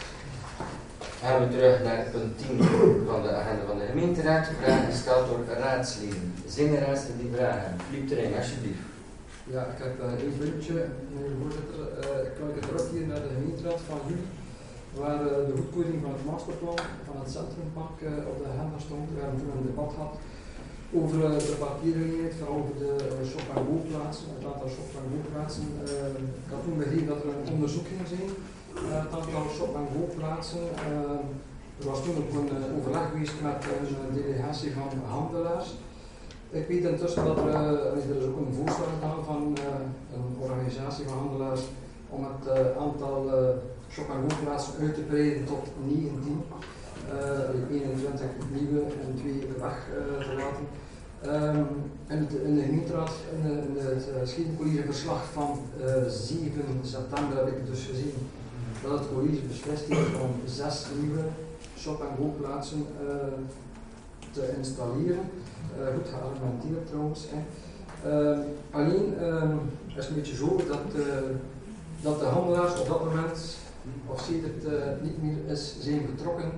Gaan we terug naar punt tien van de agenda van de gemeenteraad. Vraag gesteld door raadsleden. Zingenraads die vragen. Filip Terrein, alsjeblieft. Ja, ik heb uh, één puntje, meneer de voorzitter. Uh, ik kijk terug hier naar de gemeenteraad van juli, waar uh, de goedkeuring van het masterplan van het centrumpark uh, op de agenda stond. We hebben toen een debat gehad over uh, de parkeergelegenheid, vooral over de uh, shop- en go-plaatsen, het aantal shop- en go-plaatsen. Uh, ik had toen begrepen dat er een onderzoek ging zijn, uh, het aantal shop- en go-plaatsen. Uh, er was toen ook een uh, overleg geweest met een uh, delegatie van handelaars. Ik weet intussen dat er, uh, er is ook een voorstel gedaan van uh, een organisatie van handelaars om het uh, aantal uh, shop- en go-plaatsen uit te breiden tot negentien. Uh, eenentwintig nieuwe en twee weg uh, te laten. Um, in, het, in de gemeenteraad, in, de, in het uh, schedencollegeverslag van uh, zeven september heb ik dus gezien dat het college beslist heeft om zes nieuwe shop- en go-plaatsen uh, te installeren. Uh, goed geargumenteerd trouwens. Hè. Uh, alleen uh, is het een beetje zo dat, uh, dat de handelaars op dat moment, of sedert uh, niet meer is, zijn betrokken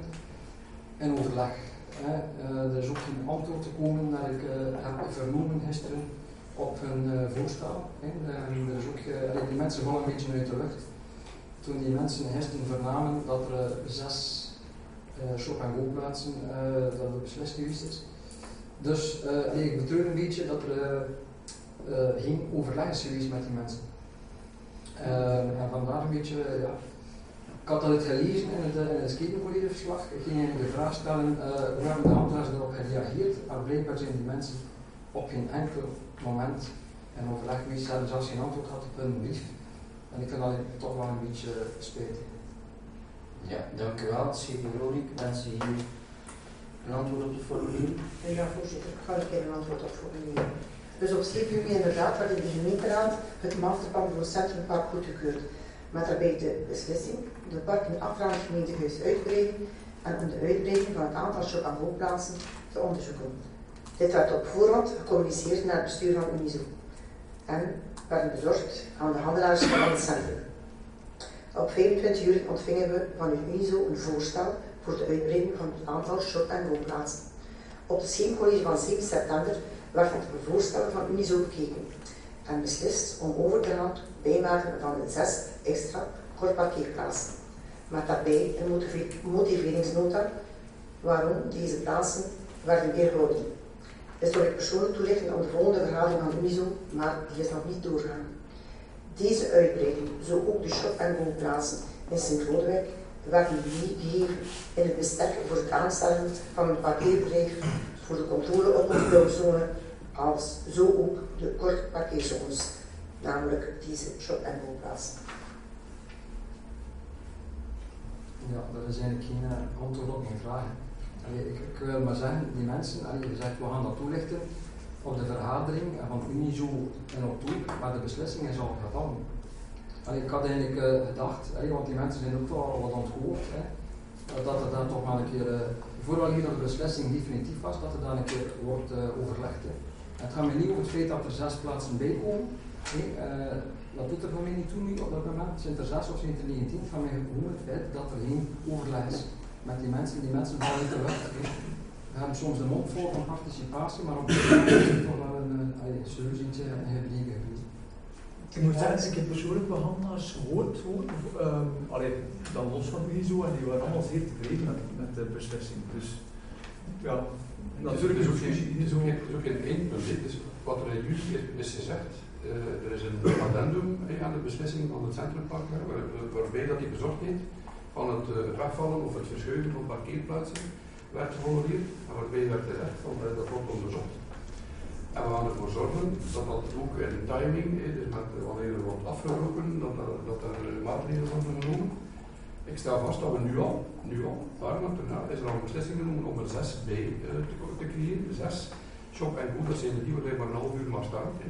in overleg. Hè. Uh, er is ook geen antwoord gekomen naar ik uh, heb vernomen gisteren op hun uh, voorstel. Hè. Uh, er is ook, uh, die mensen vallen een beetje uit de lucht. Toen die mensen gisteren vernamen dat er uh, zes uh, shop- en go-plaatsen uh, dat er beslist geweest is. Dus uh, nee, ik betreur een beetje dat er uh, uh, geen overleg is geweest met die mensen. Uh, en vandaar een beetje, uh, ja. Ik had dat gelezen in het, in het schedencollegeverslag. Ik ging eigenlijk de vraag stellen, uh, hoe hebben de handelaars daarop gereageerd? Maar blijkbaar zijn die mensen op geen enkel moment in overleg geweest. Ze hebben zelfs geen antwoord gehad op hun brief. En ik vind dat toch wel een beetje spijtig. Ja, dank u wel. Schepen Rolik, mensen hier een antwoord op te formuleren? Ja, voorzitter, ik ga een keer een antwoord op formuleren. Dus op zeven juli inderdaad werd in de gemeenteraad het masterplan voor het centrumpark goedgekeurd. Met daarbij de beslissing de park in afraad gemeentehuis uitbreiden en om de uitbreiding van het aantal shop- en go-plaatsen te onderzoeken. Dit werd op voorhand gecommuniceerd naar het bestuur van Unizo en werd bezorgd aan de handelaars van het centrum. Op vijfentwintig juli ontvingen we van Unizo een voorstel voor de uitbreiding van het aantal shop- en go-plaatsen. Op het schedencollege van zeven september werd het voorstel van Unizo bekeken en beslist om over te gaan bijmaken van de zes extra kortparkeerplaatsen. Met daarbij een motiveringsnota waarom deze plaatsen werden weergehouden. Dit zal ik persoonlijk toelichten op de volgende vergadering van Unizo, maar die is nog niet doorgaan. Deze uitbreiding, zo ook de shop- en go-plaatsen in Sint-Lodewijk, werden niet gegeven in het bestek voor het aanstellen van een parkeerbedrijf voor de controle op een blauwzone, als zo ook de korte parkeerzones, namelijk deze shop- en go-plaatsen. Ja, dat is eigenlijk geen uh, antwoord op mijn vraag. Allee, ik, ik wil maar zeggen, die mensen, allee, je zegt we gaan dat toelichten op de vergadering van Unizo in oktober, maar de beslissing is al gevallen. Allee, ik had eigenlijk uh, gedacht, allee, want die mensen zijn ook wel wat onthoofd, hè, dat er dan toch maar een keer, uh, vooral hier dat de beslissing definitief was, dat er dan een keer wordt uh, overlegd. Hè. Het gaat mij niet over het feit dat er zes plaatsen bij komen. Nee, uh, dat doet er voor mij niet toe nu op dat moment. Zijn er zes of zijn er negentien? Van mij gewoon het feit dat er geen overleg is met die mensen. Die mensen vallen niet terug. We hebben soms de mond vol van participatie, maar op dit moment is het toch wel een, een serieus iets gebleken geweest. Ik moet zeggen, ik heb persoonlijk wel handelaars gehoord, hoor. Um, allee, dan los van Unizo, en die waren allemaal zeer tevreden met, met de beslissing. Dus ja, natuurlijk is ook ook geen eindpunt. Dus wat er in juli is gezegd, uh, er is een addendum uh, aan de beslissing van het centrumpark, uh, waar, waarbij dat die bezorgdheid van het, uh, het wegvallen of het verschuiven van parkeerplaatsen werd gehonoreerd, en waarbij werd gezegd van uh, dat wordt onderzocht. En we gaan ervoor zorgen dat dat ook in timing, uh, dus met, uh, wanneer er wordt afgeroepen, dat, uh, dat er uh, maatregelen worden genomen. Ik stel vast dat we nu al, nu al, paar maanden daarna, is er al een beslissing genomen om er zes bij uh, te, te creëren. Zes shop en go, dat zijn er die waar maar een half uur maar staan. Hè.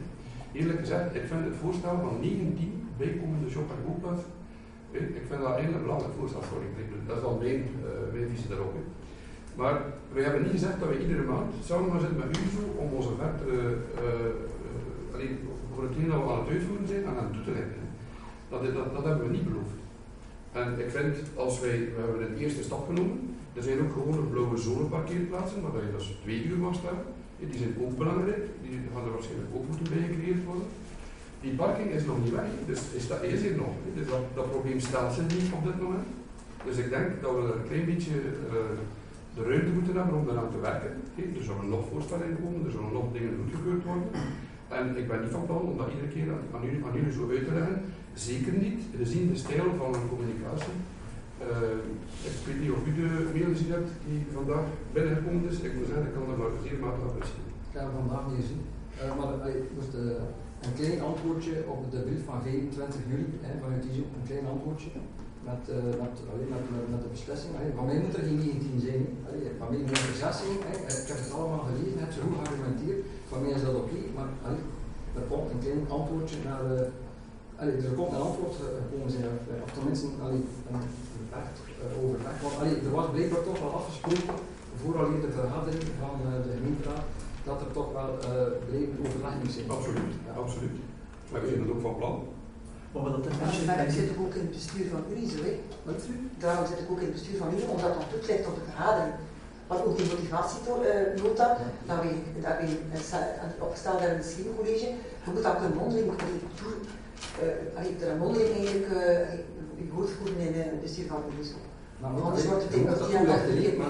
Eerlijk gezegd, ik vind het voorstel van negentien bijkomende shop- en koopplaats, ik vind dat eigenlijk een belangrijk voorstel, sorry, dat is dan mijn, uh, mijn visie daarop. He. Maar we hebben niet gezegd dat we iedere maand samen gaan zitten met u zo om onze verdere, uh, uh, alleen voor hetgeen dat we aan het uitvoeren zijn, aan het toe te leggen. Dat, dat, dat hebben we niet beloofd. En ik vind, als wij, we hebben een eerste stap genomen, er zijn ook gewoon blauwe zoneparkeerplaatsen, waar je dus twee uur mag staan. Die zijn ook belangrijk, die gaan er waarschijnlijk ook moeten bij gecreëerd worden. Die parking is nog niet weg, dus is dat is hier nog. Dus dat, dat probleem stelt zich niet op dit moment. Dus ik denk dat we er een klein beetje uh, de ruimte moeten hebben om eraan te werken. Er zullen nog voorstellingen komen, er zullen nog dingen goedgekeurd worden. En ik ben niet van plan om dat iedere keer aan jullie, aan jullie zo uit te leggen. Zeker niet, gezien de stijl van een communicatie. Uh, ik weet niet of u de mail gezien hebt die vandaag binnengekomen is. Ik moet zeggen, ik kan dat maar zeer matig appreciëren. Ik heb het vandaag niet gezien. Uh, maar uh, dus de, een klein antwoordje op de brief van vijfentwintig juli, hè, vanuit die zoek, een klein antwoordje. Met, uh, met, allee, met, met, met de beslissing. Allee, van mij moet er geen negentien zijn. Allee, van mij moet er zes zijn. Hè. Ik heb het allemaal gelezen, heb ze goed geargumenteerd. Van mij is dat oké, okay, maar allee, er komt een klein antwoordje naar. Uh, allee, er komt een antwoord gekomen zijn, of, of tenminste allee, een beperkt uh, overleg. Want allee, er was blijkbaar toch wel afgesproken, vooral in de vergadering van uh, de gemeenteraad, dat er toch wel uh, blijvend overleg moet zijn. Absoluut, ja. Absoluut. Maar we zijn dat ook van plan. Maar wat dat ja, daarom zit ik ook in het bestuur van Unizo. Daarom zit ik ook in het bestuur van Unizo, omdat dat toetrekt op de vergadering. Want ook die motivatienota, uh, dat we, dat we uh, opgesteld hebben in het schierencollege, je moet dat kunnen mondeling toe, uh, er een mondeling eigenlijk uh, goed voeren in het bestuur van Unizo. Anders wordt het ding dat die aan dat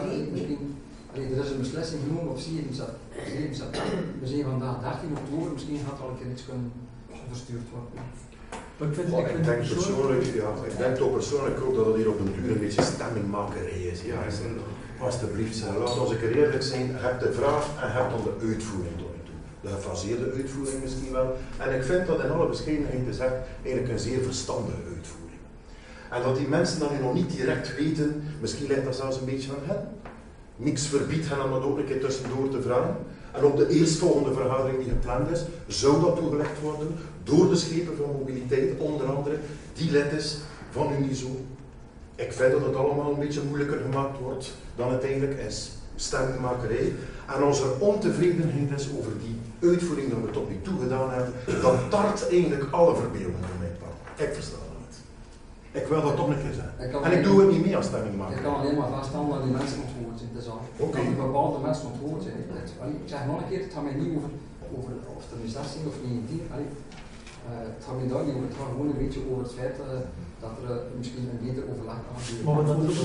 er is een beslissing genomen op zeven september. We zijn vandaag dertien oktober, misschien gaat er al een keer iets kunnen verstuurd worden. Maar ik, vind, oh, ik, ik, denk persoonlijk, ja, ik denk toch persoonlijk ook dat het hier op de duur een beetje stemmingmakerij is. Ja, is een, alsjeblieft, laat ons een keer eerlijk zijn, je hebt de vraag en je hebt dan de uitvoering tot nu toe. De gefaseerde uitvoering misschien wel. En ik vind dat in alle bescheidenheid gezegd eigenlijk een zeer verstandige uitvoering. En dat die mensen dan nu nog niet direct weten, misschien ligt dat zelfs een beetje aan hen. Niks verbiedt hen om dat ook een keer tussendoor te vragen. En op de eerstvolgende vergadering die gepland is, zou dat toegelegd worden door de schepen van mobiliteit, onder andere die lid is van Unizo. Ik vind dat het allemaal een beetje moeilijker gemaakt wordt dan het eigenlijk is. Stemmingmakerij. En als er ontevredenheid is over die uitvoering die we tot nu toe gedaan hebben, dan tart eigenlijk alle verbeeldingen van mijn part. Ik versta dat niet. Ik wil dat toch een keer zeggen. Ik en ik doe het niet mee als stemmingmaker. Ik kan alleen maar vaststellen dat die mensen onthoord zijn. Dat is al. Okay. Dat bepaalde mensen onthoord zijn. Ik zeg nog een keer, het gaat mij niet over, over of er nu zestien of negentien. Uh, het gaat mij daar niet over. Het gaat gewoon een beetje over het feit uh, dat er uh, misschien een beter overleg kan gebeuren. Maar dat is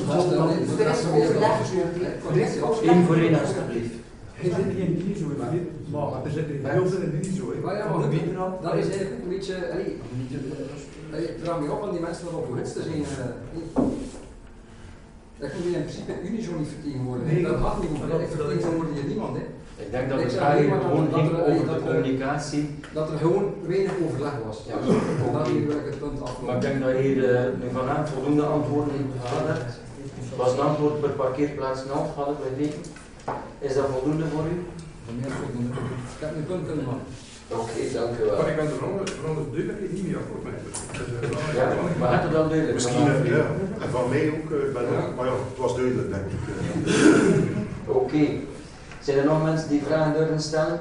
overleg. Eén voor één alsjeblieft. Er zit geen Unizo in, maar er zit heel veel in Unizo. Dat is eigenlijk ook een beetje. Ik vraag me op aan die mensen dat op de hoogte zijn. Dat kun je in principe Unizo niet vertegenwoordigen. Nee, dat gaat niet over. Ik vertegenwoordig hier niemand. Hè. Ik denk dat het eigenlijk gewoon ging over de communicatie. Dat er gewoon weinig overleg was. Ja, dat is het punt af. Maar ik denk dat je hier uh, vanavond voldoende antwoorden gehad hebt. Was een antwoord per parkeerplaats nul, had ik begrepen. Is dat voldoende voor u? Voor mij is voldoende. Ik heb nu punt kunnen maken. Oké, okay, dank u wel. Maar ik ben er vooral de duidelijkheid niet mee akkoord mee. Dus, uh, ja, maar had het wel duidelijk? Misschien, ja. En van mij ook, uh, ben ja. maar ja, het was duidelijk denk ik. Oké. Okay. Zijn er nog mensen die vragen durven stellen?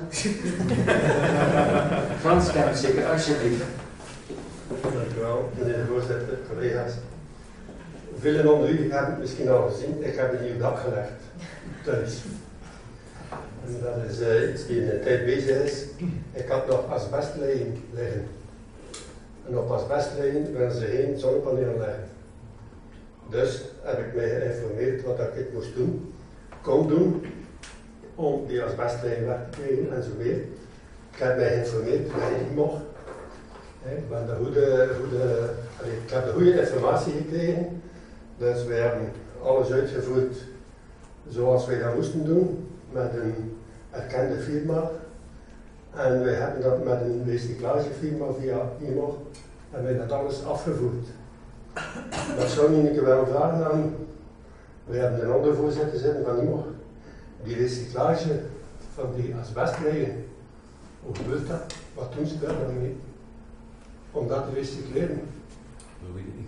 Frans kent zeker, alsjeblieft. Dank u wel, meneer de voorzitter, collega's. Velen onder u hebben het misschien al gezien, ik heb een nieuw dak gelegd, thuis. En dat is uh, iets die in de tijd bezig is. Ik had nog asbestleiding liggen. En op asbestleiding willen ze geen zonnepanelen leggen. Dus heb ik mij geïnformeerd wat ik moest doen, kon doen, om die asbestleiding weg te krijgen en zo meer. Ik heb mij geïnformeerd dat ik niet mocht. Ik, ben de goede, goede, ik heb de goede informatie gekregen. Dus wij hebben alles uitgevoerd zoals wij dat moesten doen, met een erkende firma. En wij hebben dat met een recyclagefirma via I M O, en wij dat alles afgevoerd. Dat zou ik wel vragen aan, wij hebben een andere voorzitter zitten van I M O. Die recyclage van die asbestleiding, hoe gebeurt dat? Wat doen ze daar dan mee? Om dat te recycleren. Dat weet ik niet.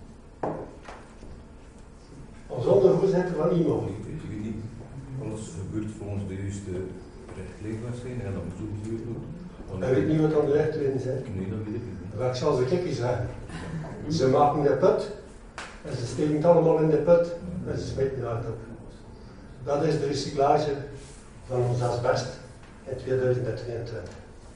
Als ondervoorzitter van iemand. Ik weet niet. Alles gebeurt volgens de juiste rechtlijnen zijn en dat moet zo gebeurd worden. Hij weet niet wat aan de rechtlijnen zijn. Nee, dat weet ik niet. Maar ik zal ze gekkie zeggen. Ze maken de put en ze steken het allemaal in de put en ze smeten het op. Dat is de recyclage van ons asbest in tweeduizend tweeëntwintig.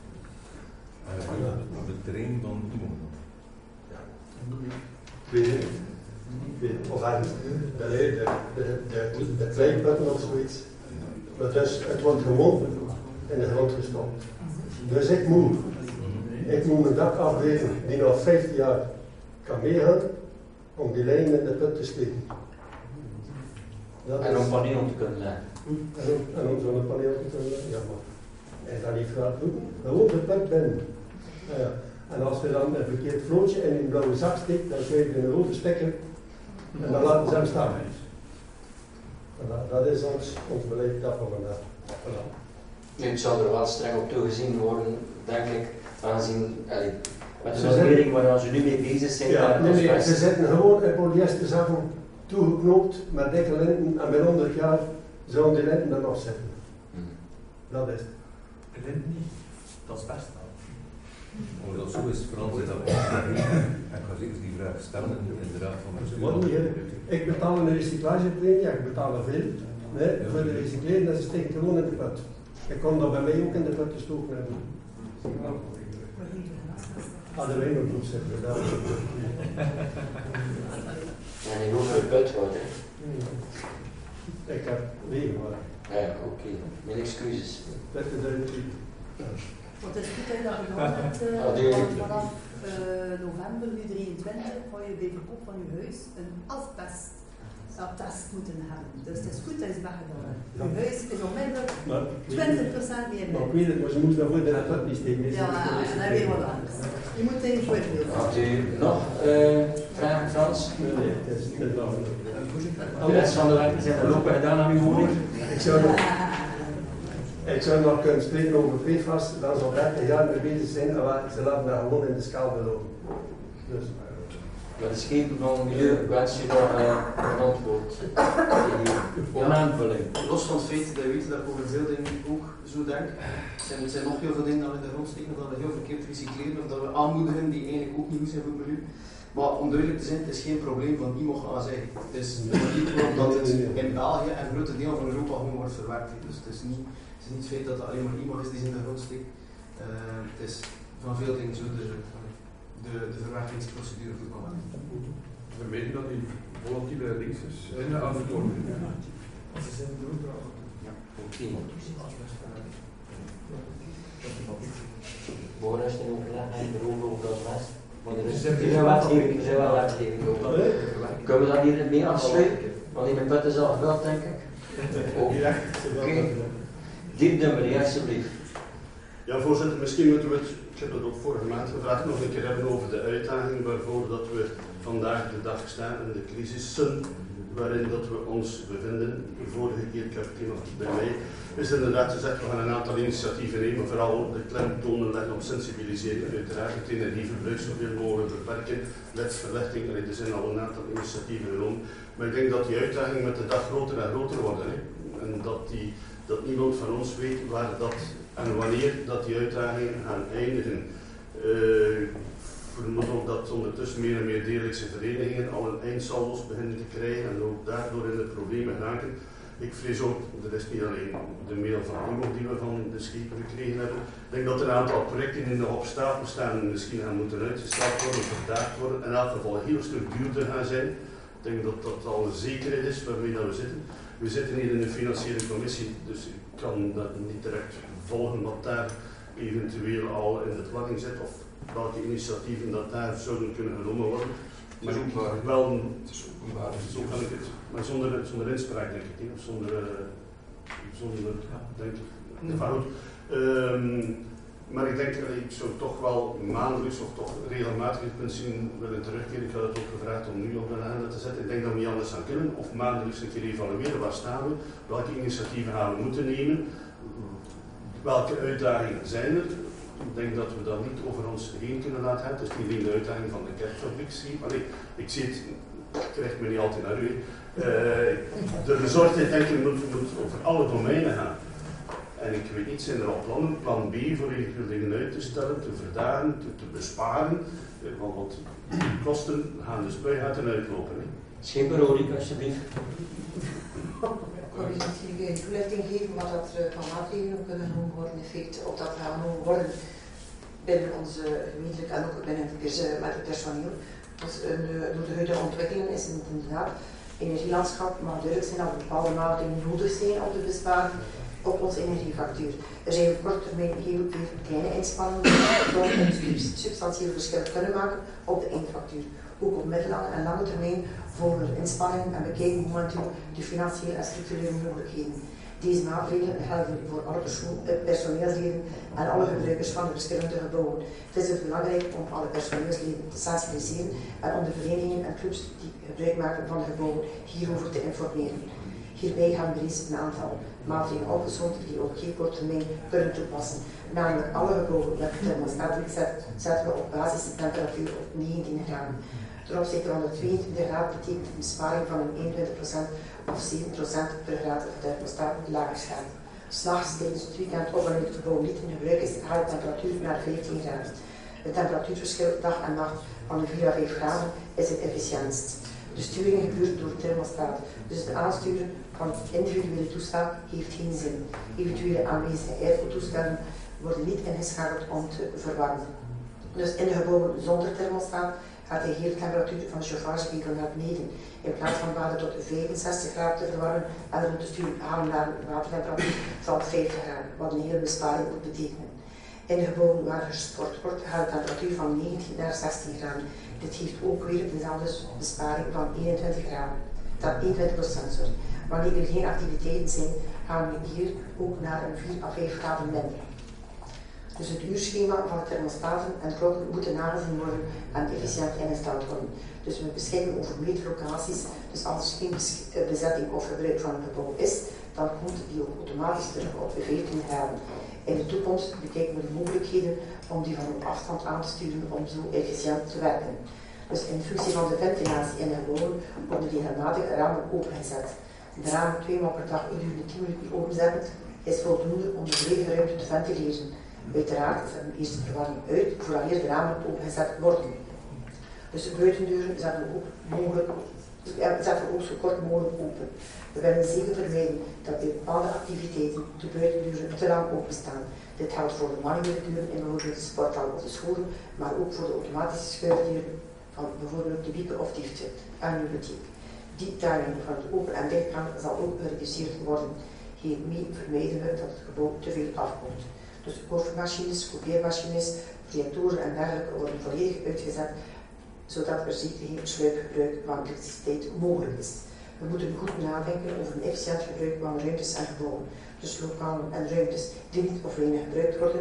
En op het terrein van iemand. Ja. Ik weet het niet. Of ergens de, de, de, de, de kleiputten of zoiets. Maar dus, het wordt gewoon in de grond gestopt. Dus ik moet, ik moet mijn dak afbreken die nog vijftien jaar kan meegaan om die lijn in de put te steken. Dat en is, om paneel te kunnen leggen. En om, en om zonnepaneel te kunnen leggen, ja maar. En dat niet gaat doen, gewoon de put binnen. Nou ja. En als je dan een verkeerd vlootje in een blauwe zak steekt, dan krijg je een rode stekker en dan laten ze hem staan. Voilà, dat is ons, ons beleid dat van vandaag. Voilà. Nu, het zou er wel streng op toegezien worden, denk ik, aangezien, allee, met de Ze normering waar ze nu mee bezig zijn. Ja, daar nee, nee, asbest. ze zitten gewoon in polyesterzakken toegeknoopt met dikke linten en binnen honderd jaar zouden die linten er nog zitten. Hmm. Dat is het. De lint niet, dat is best wel. Omdat dat zo is, Frans, is dat ik ga zeker die vraag stellen in de raad van bestuur. Ik betaal een recyclagepremie, ja, ik betaal er veel. Nee, voor de recycleren, dat steekt gewoon in de put. Ik kon dat bij mij ook in de put gestoken hebben. Hadden wij nog goed zitten. En in hoeveel put wordt, hè? Ik heb wegen maar. Ja, oké. Okay. Mijn excuses. Putten duidelijk. Want het is goed dat je dat gedaan hebt, uh, Ah, die- want vanaf uh, november nu drieëntwintig ga je bij verkoop van je huis een asbestattest moeten hebben. Dus het is goed dat je het weggedaan hebt. Je huis is onmiddellijk twintig procent meer. Maar ik weet het, maar ze moesten daarvoor de put niet steken. Ja, en dan weer wat anders. Je moet in voorbeeld. Had u nog uh, vragen, Frans? Nee, nee, het is niet lang. De rest van de werken zijn voorlopig gedaan aan uw woning. Ik zou nog, ik zou nog kunnen spreken over P F A S, daar zal dertig jaar mee bezig zijn, maar ze laten dat gewoon in de schaal belopen. Dus. Met de schepen van milieu wens je nog uh, een antwoord. Een aanvulling. Los van het feit dat je weet dat ik over veel dingen ook zo denk, zijn, er zijn nog heel veel dingen dat we in de grond steken, of dat we heel verkeerd recycleren, of dat we aanmoedigen die eigenlijk ook niet goed zijn voor het milieu. Maar om duidelijk te zijn, het is geen probleem van I M O G A zeggen. Het is niet omdat het in België en grote deel van Europa gewoon wordt verwerkt. Dus het is niet, het is niet het feit dat het alleen maar I M O G is die in de grond steekt. Uh, het is van veel dingen zo de, de, de verwerkingsprocedure goed kan maken. Vermijden dat die volatiele linksers in de aanvertoning. Ze zijn doorgebracht. Ja, oké. Boris in overleg en erover over dat rest. Maar er is, er is wel wetgeving, er zijn wel wetgeving over. Kunnen we dat hier mee afsluiten? Want die mijn put is al gehad, denk ik. Oh. Oké. Okay. Diep nummer, alsjeblieft. Ja, voorzitter, misschien moeten we het, ik heb dat ook vorige maand gevraagd, nog een keer hebben over de uitdaging waarvoor dat we vandaag de dag staan en de crisissen waarin dat we ons bevinden. De vorige keer, ik heb het hier nog bij mij, is inderdaad gezegd, we gaan een aantal initiatieven nemen, maar vooral ook de klemtonen leggen op sensibiliseren. Uiteraard het energieverbruik zoveel mogelijk beperken, letsverlichting, er zijn al een aantal initiatieven genomen. Maar ik denk dat die uitdaging met de dag groter en groter wordt. Hè. En dat, die, dat niemand van ons weet waar dat en wanneer dat die uitdagingen gaan eindigen. Uh, Ik vermoed ook dat ondertussen meer en meer dierlijkse verenigingen al een eindsaldo's beginnen te krijgen en ook daardoor in de problemen raken. Ik vrees ook, dat is niet alleen de mail van I M O G die we van de schepen gekregen hebben. Ik denk dat er een aantal projecten die nog op stapel staan misschien gaan moeten uitgesteld worden, verdaagd worden, in elk geval een heel stuk duurder gaan zijn. Ik denk dat dat al een zekerheid is waarmee dat we zitten. We zitten hier in de financiële commissie, dus ik kan dat niet direct volgen wat daar eventueel al in de planning zit of welke initiatieven dat daar zouden kunnen genomen worden. Maar ik wel, zo kan ik het, maar zonder, zonder inspraak denk ik niet, of zonder, uh, zonder denk ik, enfin, goed. Um, maar ik denk, uh, ik zou toch wel maandelijks of toch regelmatig het principe willen terugkeren. Ik had het ook gevraagd om nu op de agenda te zetten. Ik denk dat we niet anders aan kunnen, of maandelijks een keer evalueren, waar staan we, welke initiatieven gaan we moeten nemen, welke uitdagingen zijn er. Ik denk dat we dat niet over ons heen kunnen laten hebben. Het is niet alleen de uitdaging van de kerkfabriek. Allee, ik zie het, ik krijg me niet altijd naar u. Uh, de bezorgdheid denk ik moet, moet over alle domeinen gaan. En ik weet niet, zijn er al plannen, plan B, voor eventueel dingen uit te stellen, te verdagen, te, te besparen. Uh, want, want die kosten gaan de spuigaten uitlopen. Hè. Schipperolie, alsjeblieft. Ik kan u natuurlijk een toelichting geven wat dat er van maatregelen kunnen genomen worden, in feite, of dat gaan genomen worden binnen onze gemeentelijk en ook binnen het, met het personeel. Dus een, door de huidige ontwikkelingen is het inderdaad energielandschap, maar duidelijk zijn dat er bepaalde maatregelen nodig zijn om te besparen op onze energiefactuur. Er zijn op korte termijn heel veel kleine inspanningen die een substantieel verschil kunnen maken op de eindfactuur. Ook op middellange en lange termijn volgen er inspanningen en bekijken momenteel de financiële en structurele mogelijkheden. Deze maatregelen gelden voor alle personeelsleden en alle gebruikers van de verschillende gebouwen. Het is dus belangrijk om alle personeelsleden te sensibiliseren en om de verenigingen en clubs die gebruik maken van de gebouwen hierover te informeren. Hierbij gaan we reeds een aantal maatregelen opgezond die op geen korte termijn kunnen toepassen. Namelijk alle gebouwen met de thermostaat zetten we op basis de temperatuur op negentien graden. Ten opzichte van de tweeëntwintig graden betekent een besparing van een eenentwintig procent of zeven procent per graad of de thermostaat lager staat. S'nachts tijdens het weekend of wanneer het gebouw niet in gebruik is, gaat de temperatuur naar vijftien graden. Het temperatuurverschil dag en nacht van de vier à vijf graden is het efficiëntst. De sturing gebeurt door de thermostaat, dus de aansturen van individuele toestel heeft geen zin. Eventuele aanwezige airco-toestellen worden niet ingeschakeld om te verwarmen. Dus in de gebouwen zonder thermostaat gaat de hele temperatuur van de chauffageketel naar beneden. In plaats van water tot vijfenzestig graden te verwarmen en rond te sturen halen naar een watertemperatuur van vijftig graden, wat een hele besparing moet betekenen. In de gebouwen waar gesport wordt gaat de temperatuur van negentien naar zestien graden. Dit geeft ook weer dezelfde besparing van eenentwintig graden. Dat eenentwintig procent, sorry. Wanneer er geen activiteiten zijn, gaan we hier ook naar een vier à vijf graden minder. Dus het uurschema van de thermostaten en klokken moeten nagezien worden en efficiënt ingesteld worden. Dus we beschikken over meetlocaties, dus als er geen bezetting of gebruik van een gebouw is, dan komt die ook automatisch terug op de vijftien graden. In de toekomst bekijken we de mogelijkheden om die van op afstand aan te sturen om zo efficiënt te werken. Dus in functie van de ventilatie in de gebouwen worden regelmatig ramen opengezet. De ramen twee maal per dag gedurende tien minuten openzetten is voldoende om de lege ruimte te ventileren. Uiteraard zetten we eerst de verwarming uit voordat de ramen opengezet worden. Dus de buitendeuren zetten we ook, mogelijk, zetten we ook zo kort mogelijk open. We willen zeker vermijden dat bij bepaalde activiteiten de buitendeuren te lang openstaan. Dit geldt voor de manuele deuren in bijvoorbeeld de sporthal of de scholen, maar ook voor de automatische schuifdeuren van bijvoorbeeld de wieken of diefte en de bibliotheek. Die timing van het open- en dichtgaan zal ook gereduceerd worden. Hiermee vermijden we dat het gebouw te veel afkomt. Dus koffiemachines, kopieermachines, projectoren en dergelijke worden volledig uitgezet, zodat er zeker geen sluipgebruik van elektriciteit mogelijk is. We moeten goed nadenken over een efficiënt gebruik van ruimtes en gebouwen. Dus lokalen en ruimtes die niet of weinig gebruikt worden,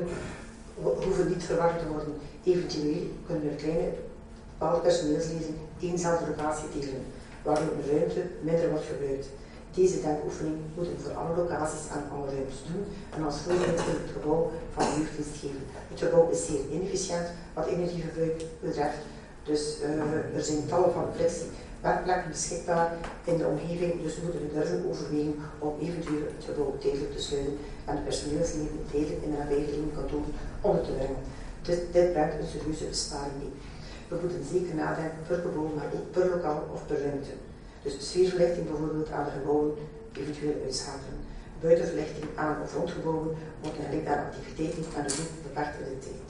hoeven niet verwarmd te worden. Eventueel kunnen er kleine bepaalde personeelsleden éénzelfde locatie delen, waardoor de ruimte minder wordt gebruikt. Deze denkoefening moeten we voor alle locaties en alle ruimtes doen en als voorbeeld in het gebouw van huurdienst geven. Het gebouw is zeer inefficiënt wat energieverbruik betreft, dus uh, er zijn tallen van flexie werkplekken beschikbaar in de omgeving, dus we moeten durven overwegen om eventueel het gebouw tijdelijk te sluiten en de personeelsleven tijdelijk in de nabijgelegen kantoren onder te brengen. Dit, dit brengt een serieuze besparing mee. We moeten zeker nadenken per gebouw, maar ook per lokaal of per ruimte. Dus sfeerverlichting bijvoorbeeld aan de gebouwen eventueel uitschakelen. Buitenverlichting aan of rond gebouwen wordt gelinkt aan activiteiten en de groep beperkt in de tijd.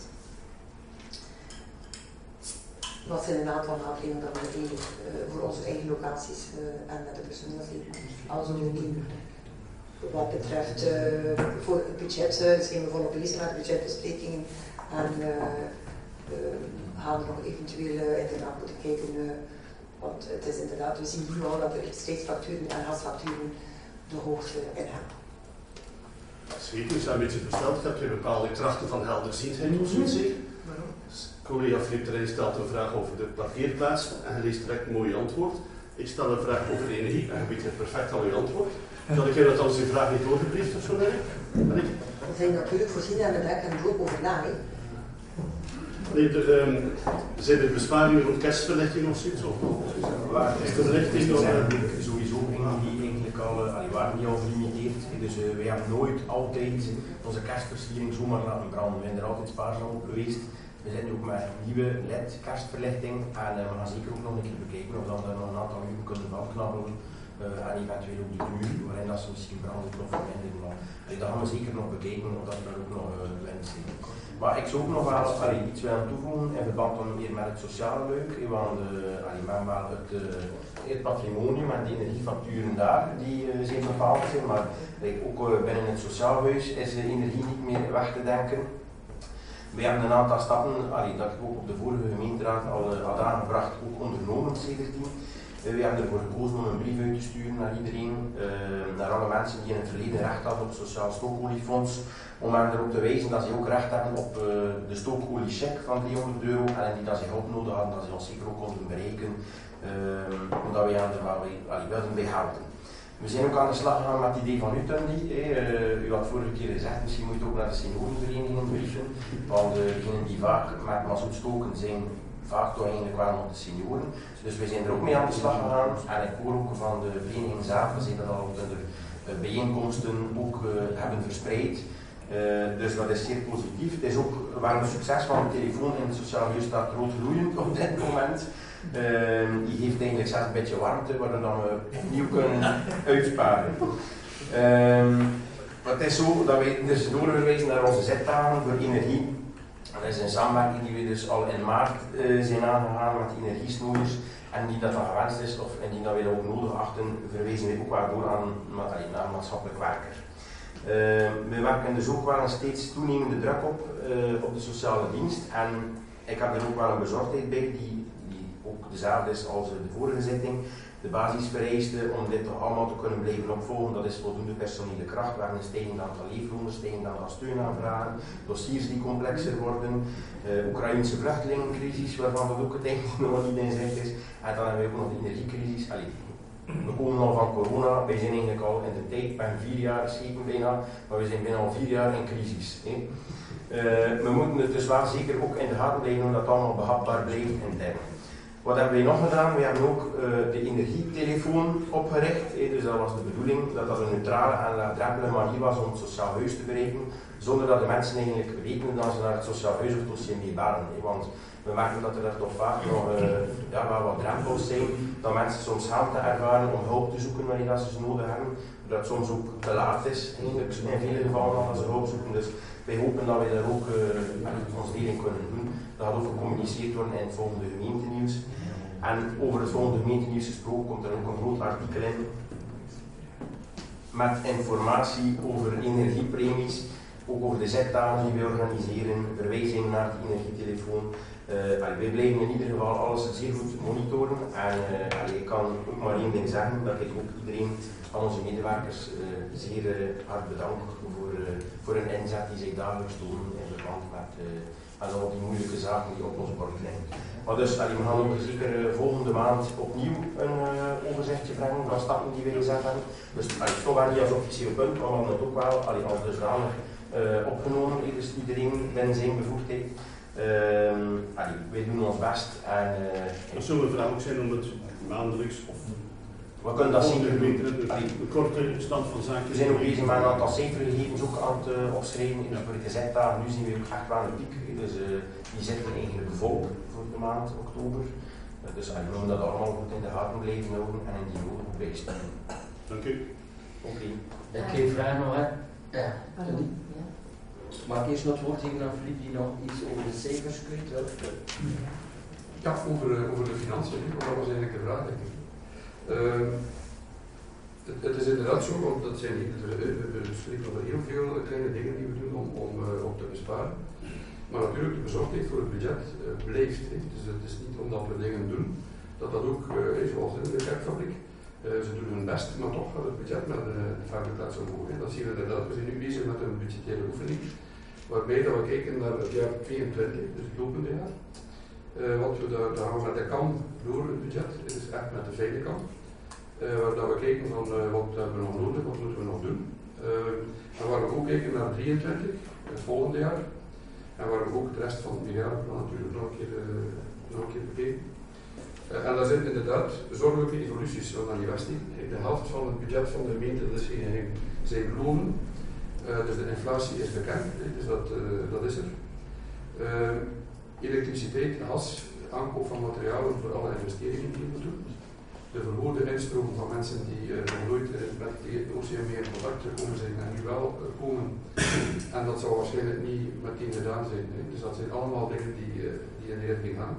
Wat zijn een aantal maatregelen dat we delen uh, voor onze eigen locaties uh, en met de personeelsleden? Also, wat betreft uh, voor het budget uh, zijn we volop bezig met budgetbesprekingen en uh, uh, gaan we nog eventueel uh, inderdaad moeten kijken. Uh, Want het is inderdaad, we zien nu al dat de elektriciteitsfacturen en gasfacturen de hoogte in hebben. Zeker, we zijn een beetje versteld. Heb je bepaalde krachten van helderziendheid of zoiets zeker? Collega Filip Terrein stelt een vraag over de parkeerplaats en hij leest direct een mooi antwoord. Ik stel een vraag over de energie en je weet het perfect al je antwoord. Dat ik heb dat als uw vraag niet doorgebriefd of zo, nee? We zijn natuurlijk voorzien en we denken er ook over na. He. Nee, de, um, zijn er besparingen rond kerstverlichting of zoiets? Of, waar is de verlichting die nog? zijn sowieso dingen die eigenlijk al, uh, die waren niet al gelimiteerd. Dus uh, wij hebben nooit altijd onze kerstversiering zomaar laten branden. We zijn er altijd spaarzaam op geweest. We zitten ook met nieuwe L E D-kerstverlichting en uh, we gaan zeker ook nog een keer bekijken of we er nog een aantal uren kunnen afknabbelen. Uh, en eventueel ook de muur, waarin dat ze misschien branden nog verminderen. Maar allee, dat gaan we zeker nog bekijken of dat er ook nog uh, winst is. Maar ik zou ook nog wel allee, iets willen toevoegen in verband meer met het sociale leuk. Want uh, allee, men wel het, uh, het patrimonium en de energiefacturen daar, die uh, zijn bepaald zijn. Maar like, ook uh, binnen het sociaal huis is de energie niet meer weg te denken. We hebben een aantal stappen, allee, dat ik ook op de vorige gemeenteraad al uh, had aangebracht, ook ondernomen sedertdien. Uh, we hebben ervoor gekozen om een brief uit te sturen naar iedereen, uh, naar alle mensen die in het verleden recht hadden op het Sociaal Stookoliefonds, om hen erop te wijzen dat ze ook recht hebben op uh, de stookoliecheck van driehonderd euro en die dat ze hulp nodig hadden, dat ze ons zeker ook konden bereiken, uh, omdat wij hen er wel allee, wilden bij helpen. We zijn ook aan de slag gegaan met het idee van u, Tundi. Uh, u had vorige keer gezegd, misschien moet je ook naar de seniorenvereniging brieven, want uh, degenen die vaak met massoet stoken zijn, vaak toch eigenlijk wel nog de senioren. Dus we zijn er ook mee aan de slag gegaan en ik hoor ook van de vereniging zelf, dat ze dat al onder uh, bijeenkomsten ook uh, hebben verspreid. Uh, dus dat is zeer positief. Het is ook wel een succes van de telefoon in het sociaal huis staat rood gloeiend op dit moment. Uh, die geeft eigenlijk zelfs een beetje warmte, waardoor we opnieuw kunnen uitsparen. Uh, maar het is zo dat wij dus doorverwijzen naar onze zetdagen voor energie. Dat is een samenwerking die we dus al in maart uh, zijn aangegaan met energiesnoeiers. En die dat dan gewenst is, of en die dat we dat ook nodig achten, verwijzen we ook wel door aan, naar een maatschappelijk werker. Uh, we werken dus ook wel een steeds toenemende druk op, uh, op de sociale dienst. En ik heb er ook wel een bezorgdheid bij, die, die ook dezelfde is als de vorige zitting. De basisvereisten om dit toch allemaal te kunnen blijven opvolgen, dat is voldoende personele kracht. We hebben een stijgend aantal leeflooners, stijgend aantal steunaanvragen, dossiers die complexer worden, uh, Oekraïnse vluchtelingencrisis, waarvan dat ook het eigenlijk nog niet in zicht is. En dan hebben we ook nog de energiecrisis. Allee, we komen al van corona, wij zijn eigenlijk al in de tijd, ik ben vier jaar schepen bijna, maar we zijn bijna al vier jaar in crisis. Hè. Uh, we moeten het dus wel zeker ook in de gaten blijven, omdat het allemaal behapbaar blijft intern. Wat hebben wij nog gedaan? We hebben ook uh, de energietelefoon opgericht. Hey, dus dat was de bedoeling dat dat een neutrale en laagdrempelige manier was om het sociaal huis te bereiken, zonder dat de mensen eigenlijk weten dat ze naar het sociaal huis of het dossier mee bellen. Hey, want we merken dat er daar toch vaak nog uh, ja, wel wat drempels zijn, dat mensen soms schaamte ervaren om hulp te zoeken wanneer dat ze ze nodig hebben, dat het soms ook te laat is, eigenlijk in vele gevallen als ze hulp zoeken. Dus wij hopen dat wij daar ook uh, ons deel in kunnen doen. Dat gaat ook gecommuniceerd worden in het volgende gemeentenieuws. En over het volgende gemeentenieuws gesproken komt er ook een groot artikel in met informatie over energiepremies, ook over de zetdagen die wij organiseren, verwijzingen naar de energietelefoon. Uh, allee, wij blijven in ieder geval alles zeer goed monitoren en uh, allee, ik kan ook maar één ding zeggen, dat ik ook iedereen van onze medewerkers uh, zeer uh, hard bedank voor, uh, voor hun inzet die zich dagelijks doen in verband met, uh, met al die moeilijke zaken die op ons bord liggen. Maar dus, allee, we gaan ook zeker uh, volgende maand opnieuw een uh, overzichtje brengen van stappen die wij gezet hebben. Dus allee, het is toch wel niet als officieel punt, maar we hadden het ook wel allee, als dusdanig uh, opgenomen, dus iedereen binnen zijn bevoegdheid. Uh, allee, wij doen ons best. En, uh, dat zou een vraag ook zijn om het maandelijks of we kunnen dat zeker doen. Een korte stand van zaken. We zijn ook bezig met een aantal cijfergegevens ook aan het uh, opschrijven. Dus voor de zetdagen nu zien we ook echt wel een piek. Dus uh, die zitten eigenlijk vol voor de maand oktober. Uh, dus uh, we moeten dat allemaal goed in de gaten blijven houden en in die nodige bijstellen. Dank u. Oké. Okay. Ik geef vraag nog, hè? Ja. Mag ik eerst nog het woord geven aan Filip die nog iets over de cijfers kwijt wil? Ja, over, over de financiën, want dat was eigenlijk de vraag, denk ik. Uh, het, het is inderdaad zo, want dat zijn, we spreken over heel veel kleine dingen die we doen om, om uh, op te besparen. Maar natuurlijk, de bezorgdheid voor het budget uh, blijft. He. Dus het is niet omdat we dingen doen, dat dat ook, uh, zoals in de kerkfabriek, uh, ze doen hun best, maar toch gaat het budget met uh, de verder plaats omhoog. Dat zien we inderdaad. We zijn nu bezig met een budgettaire oefening, waarbij dat we kijken naar het jaar tweeëntwintig, dus het lopende jaar. Uh, wat we daar, daar gaan we met de kam door het budget, het is echt met de fijne kam. Uh, waar dat we kijken van uh, wat hebben we nog nodig, wat moeten we nog doen. Uh, en waar we ook kijken naar drieëntwintig, het volgende jaar. En waar we ook de rest van het meerjarenplan natuurlijk nog een keer, uh, nog een keer bekeken. Uh, en daar zijn inderdaad zorgelijke evoluties van aan die Westing. De helft van het budget van de gemeente, dat is geen geheim, zijn lonen. Uh, dus de inflatie is bekend, dus dat, uh, dat is er. Uh, elektriciteit, gas, aankoop van materialen voor alle investeringen die we doen. De verhoogde instroom van mensen die uh, nog nooit uh, met het Oceaan in contact gekomen zijn en nu wel uh, komen. En dat zal waarschijnlijk niet meteen gedaan zijn. Hè. Dus dat zijn allemaal dingen die, uh, die in de richting gaan.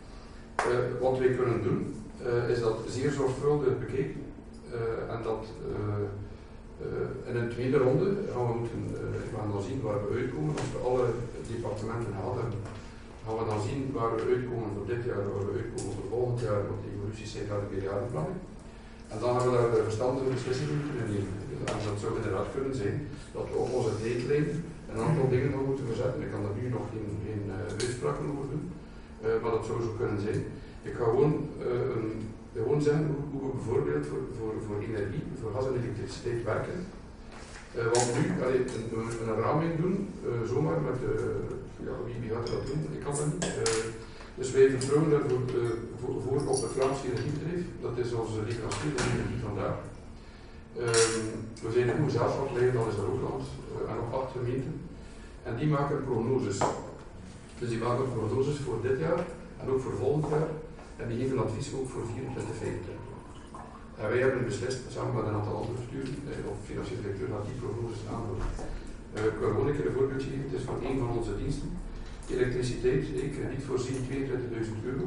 Uh, wat wij kunnen doen, uh, is dat zeer zorgvuldig bekeken. Uh, en dat uh, uh, in een tweede ronde gaan we moeten uh, gaan dan zien waar we uitkomen. Als we alle departementen gehad hebben, gaan we dan zien waar we uitkomen voor dit jaar, waar we uitkomen voor volgend jaar, wat de evoluties zijn naar de meerjarenplanning. En dan hebben we daar verstandige beslissingen moeten nemen. En dat zou inderdaad kunnen zijn dat we op onze tijdlijn een aantal dingen nog moeten verzetten. Ik kan daar nu nog geen, geen uh, uitspraken over doen, uh, maar dat zou zo kunnen zijn. Ik ga gewoon, uh, een, gewoon zeggen hoe, hoe we bijvoorbeeld voor, voor, voor energie, voor gas en elektriciteit werken. Uh, want nu, allee, een, een, een raming doen, uh, zomaar met, uh, ja, wie, wie gaat dat doen? Ik kan dat niet. Uh, dus wij vertrouwen daarvoor uh, voor, voor op het Vlaams energiebedrijf, dat is onze leverancier van energie vandaag. Uh, we zijn een goede zelfverleiding, dat is er ook land, uh, en op acht gemeenten. En die maken prognoses. Dus die maken prognoses voor dit jaar en ook voor volgend jaar. En die geven advies ook voor vierentwintig, vijfentwintig. En wij hebben beslist, samen met een aantal andere besturen, of financieel directeur, dat die prognoses aanhouden. Uh, ik wil gewoon een keer een voorbeeld geven, het is voor een van onze diensten. Elektriciteit, ik krediet voorzien tweeëntwintigduizend euro.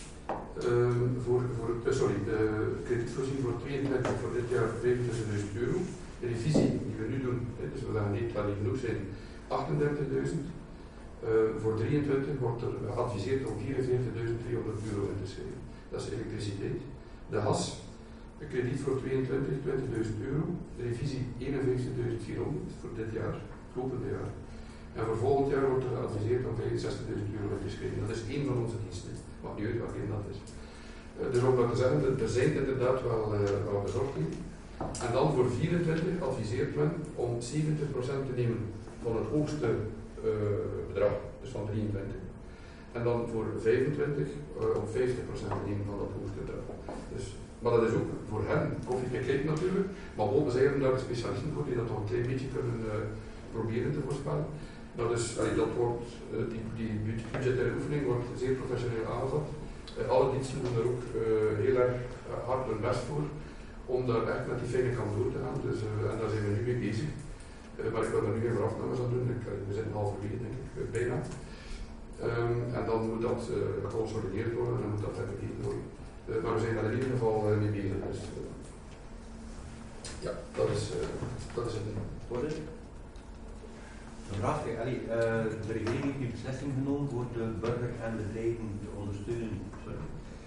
Uh, voor, voor, uh, sorry, uh, krediet voorzien voor tweeëntwintig, voor dit jaar vijfentwintigduizend euro. De revisie die we nu doen, dus we gaan niet wel niet genoeg zijn, achtendertigduizend. Uh, voor drieëntwintig wordt er geadviseerd om vierenveertigduizend tweehonderd euro in te schrijven. Dat is elektriciteit. De gas, een krediet voor tweeëntwintig, twintigduizend euro. De revisie eenenvijftigduizend vierhonderd voor dit jaar, het lopende jaar. En voor volgend jaar wordt er geadviseerd om vijfenzestigduizend euro in te schrijven. Dat is één van onze diensten. Wat niet uit welke dat is. Uh, dus om dat te zeggen, er zijn inderdaad wel, uh, wel bezorgdheden. En dan voor vierentwintig adviseert men om zeventig procent te nemen van het hoogste uh, bedrag, dus van drieëntwintig. En dan voor vijfentwintig uh, om vijftig procent te nemen van dat hoogste bedrag. Dus, maar dat is ook voor hen koffie gekeken natuurlijk. Maar we zijn daar specialisten voor die dat nog een klein beetje kunnen uh, proberen te voorspellen. Dat, is, allee, dat wordt, uh, die, die budgettaire oefening wordt zeer professioneel aangevat. Uh, alle diensten doen er ook uh, heel erg uh, hard hun best voor om daar echt met die fijne kant door te gaan. Dus, uh, en daar zijn we nu mee bezig. Uh, maar ik wil er nu geen voorafnames aan doen. Ik, we zijn halverwege denk ik, uh, bijna. Um, en dan moet dat uh, geconsolideerd worden en moet dat even bekeken worden. Uh, maar we zijn daar in ieder geval uh, mee bezig. Dus, uh, ja, dat is, uh, dat is het. Voorzitter? Een vraag. Allee, uh, de regering heeft die beslissing genomen voor de burger en bedrijven te ondersteunen. Sorry.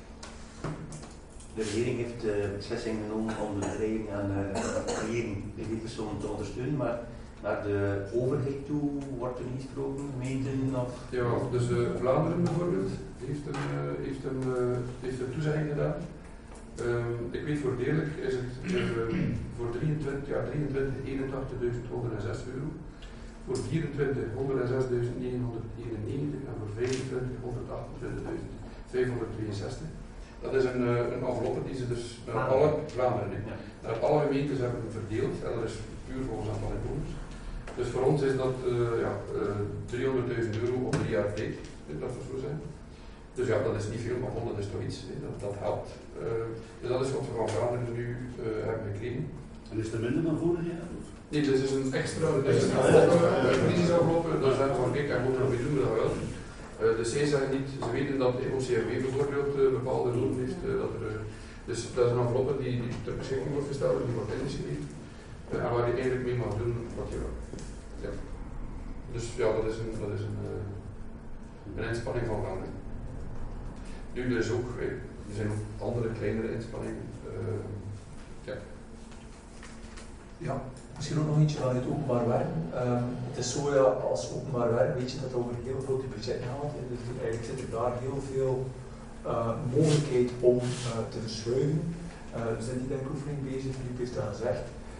De regering heeft de uh, beslissing genomen om de bedrijven en uh, die personen te ondersteunen, maar naar de overheid toe wordt er niet gesproken, gemeenten of... Ja, dus uh, Vlaanderen bijvoorbeeld heeft een, uh, heeft een, uh, heeft een toezegging gedaan. Uh, ik weet voordelig is het uh, voor drieëntwintig, ja, drieëntwintig eenentachtigduizend honderdzes euro. Voor vierentwintig honderdzesduizend negenhonderdeenennegentig en voor vijfentwintig honderdachtentwintigduizend vijfhonderdtweeënzestig. Dat is een, een enveloppe die ze dus naar alle Vlaanderen, ja. naar alle gemeentes hebben verdeeld. En dat is puur volgens aantal inwoners. Dus voor ons is dat uh, ja, uh, driehonderdduizend euro op drie jaar tijd, dat zou zo zijn. Dus ja, dat is niet veel, maar honderd is toch iets, dat, dat helpt. Uh, dus dat is wat we van Vlaanderen nu uh, hebben gekregen. En is er minder dan vorig jaar? Nee, dit is een extra, dit is een enveloppe, een crisisenveloppe, daar zijn we van kijk, en moeten we mee doen, dat wel. Uh, de C zeggen niet, ze weten dat de O C M W bijvoorbeeld uh, bepaalde lonen heeft, uh, dat er, uh, dus dat is een enveloppe die, die ter beschikking wordt gesteld, die wordt ingeschreven, uh, en waar je eigenlijk mee mag doen wat je wil. Ja. Dus ja, dat is een, dat is een, uh, een inspanning van Vlaanderen. Nu, er, is ook, er zijn ook andere kleinere inspanningen. Uh, ja. Ja, misschien ook nog eentje van het openbaar werk. Um, het is zo, ja, als openbaar werk weet je dat het over heel grote budgetten gaat. Dus eigenlijk zit er daar heel veel uh, mogelijkheid om uh, te verschuiven. Uh, we zijn die denkoefening bezig, Filip heeft dat gezegd.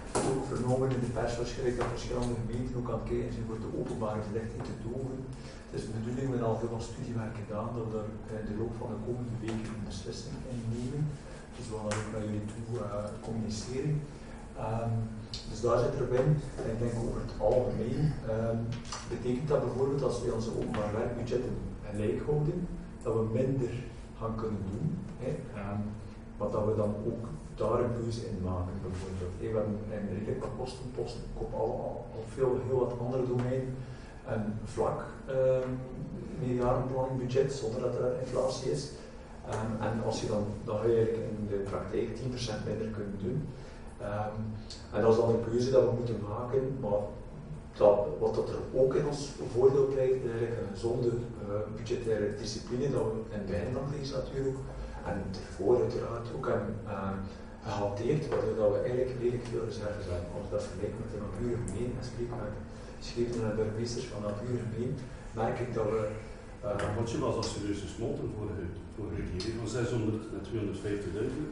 ook vernomen in de pers waarschijnlijk dat verschillende gemeenten ook aan het kijken zijn voor de openbare verlichting te doven. Het is de bedoeling, we hebben al veel studiewerk gedaan, dat we er in de loop van de komende weken een beslissing in nemen. Dus we gaan dat ook naar jullie toe uh, communiceren. Um, dus daar zit er in. En ik denk over het algemeen um, betekent dat bijvoorbeeld als we onze openbaar werkbudgetten gelijk houden, dat we minder gaan kunnen doen. Hè. Um, maar dat we dan ook daar een keuze in maken, bijvoorbeeld. Hey, we hebben een redelijk wat kostenposten op al, al, al veel, heel wat andere domeinen. Een vlak um, meerjarenplanningbudsjet zonder dat er inflatie is. Um, en als je dan, dan ga je eigenlijk in de praktijk tien procent minder kunnen doen. Um, en dat is dan een keuze dat we moeten maken, maar dat, wat dat er ook in ons voordeel krijgt, is eigenlijk een gezonde uh, budgettaire discipline, dat we in het begin van de legislatuur ook, en ervoor uiteraard ook hebben uh, gehanteerd, waardoor we eigenlijk redelijk veel reserves hebben. Als we dat vergelijken met de natuurgemeen, en spreek met geschreven naar de burgemeesters van natuurgemeen, merk ik dat we... Uh, het potje was al serieus gesmolten vorige, vorige keer, van zeshonderd naar tweehonderdvijftigduizend.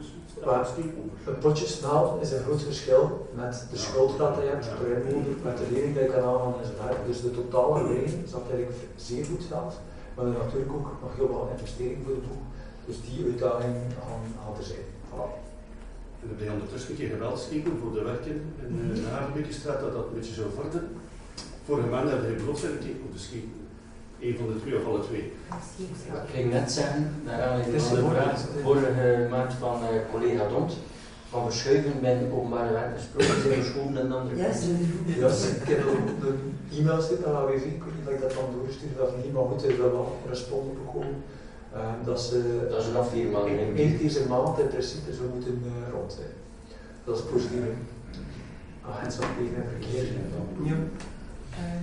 Een potje snel is een groot verschil met de schuld dat je hebt per inwoner, met de lening die je kan aanhalen enzovoort. Dus de totale lening zat eigenlijk zeer goed zelf, maar er natuurlijk ook nog heel wat investering voor de boeg. Dus die uitdaging gaan, gaan er zijn. Voilà. We hebben ondertussen een keer geweld gekeken voor de werken in de Hagenbeekenstraat, dat dat een beetje zou vorderen. Vorige maand hebben we geen brood gekeken op de schepen. Eén van de twee of alle twee? Ik ging net zeggen, naar aanleiding van de vraag vorige maand van uh, collega Dont, van verschuiven bij openbare werk gesproken, zijn verschoven en andere yes. Ja, ik heb ook een e-mail zitten aan A W V, ik weet niet of ik dat dan doorstuurde of niet, maar goed, er is wel al correspondent bekomen. Uh, dat ze dat is nog vier maanden. Eén keer per maand in principe zou moeten uh, rond zijn. Dat is procedure. Agentschap tegen verkeer. Ja. Uh,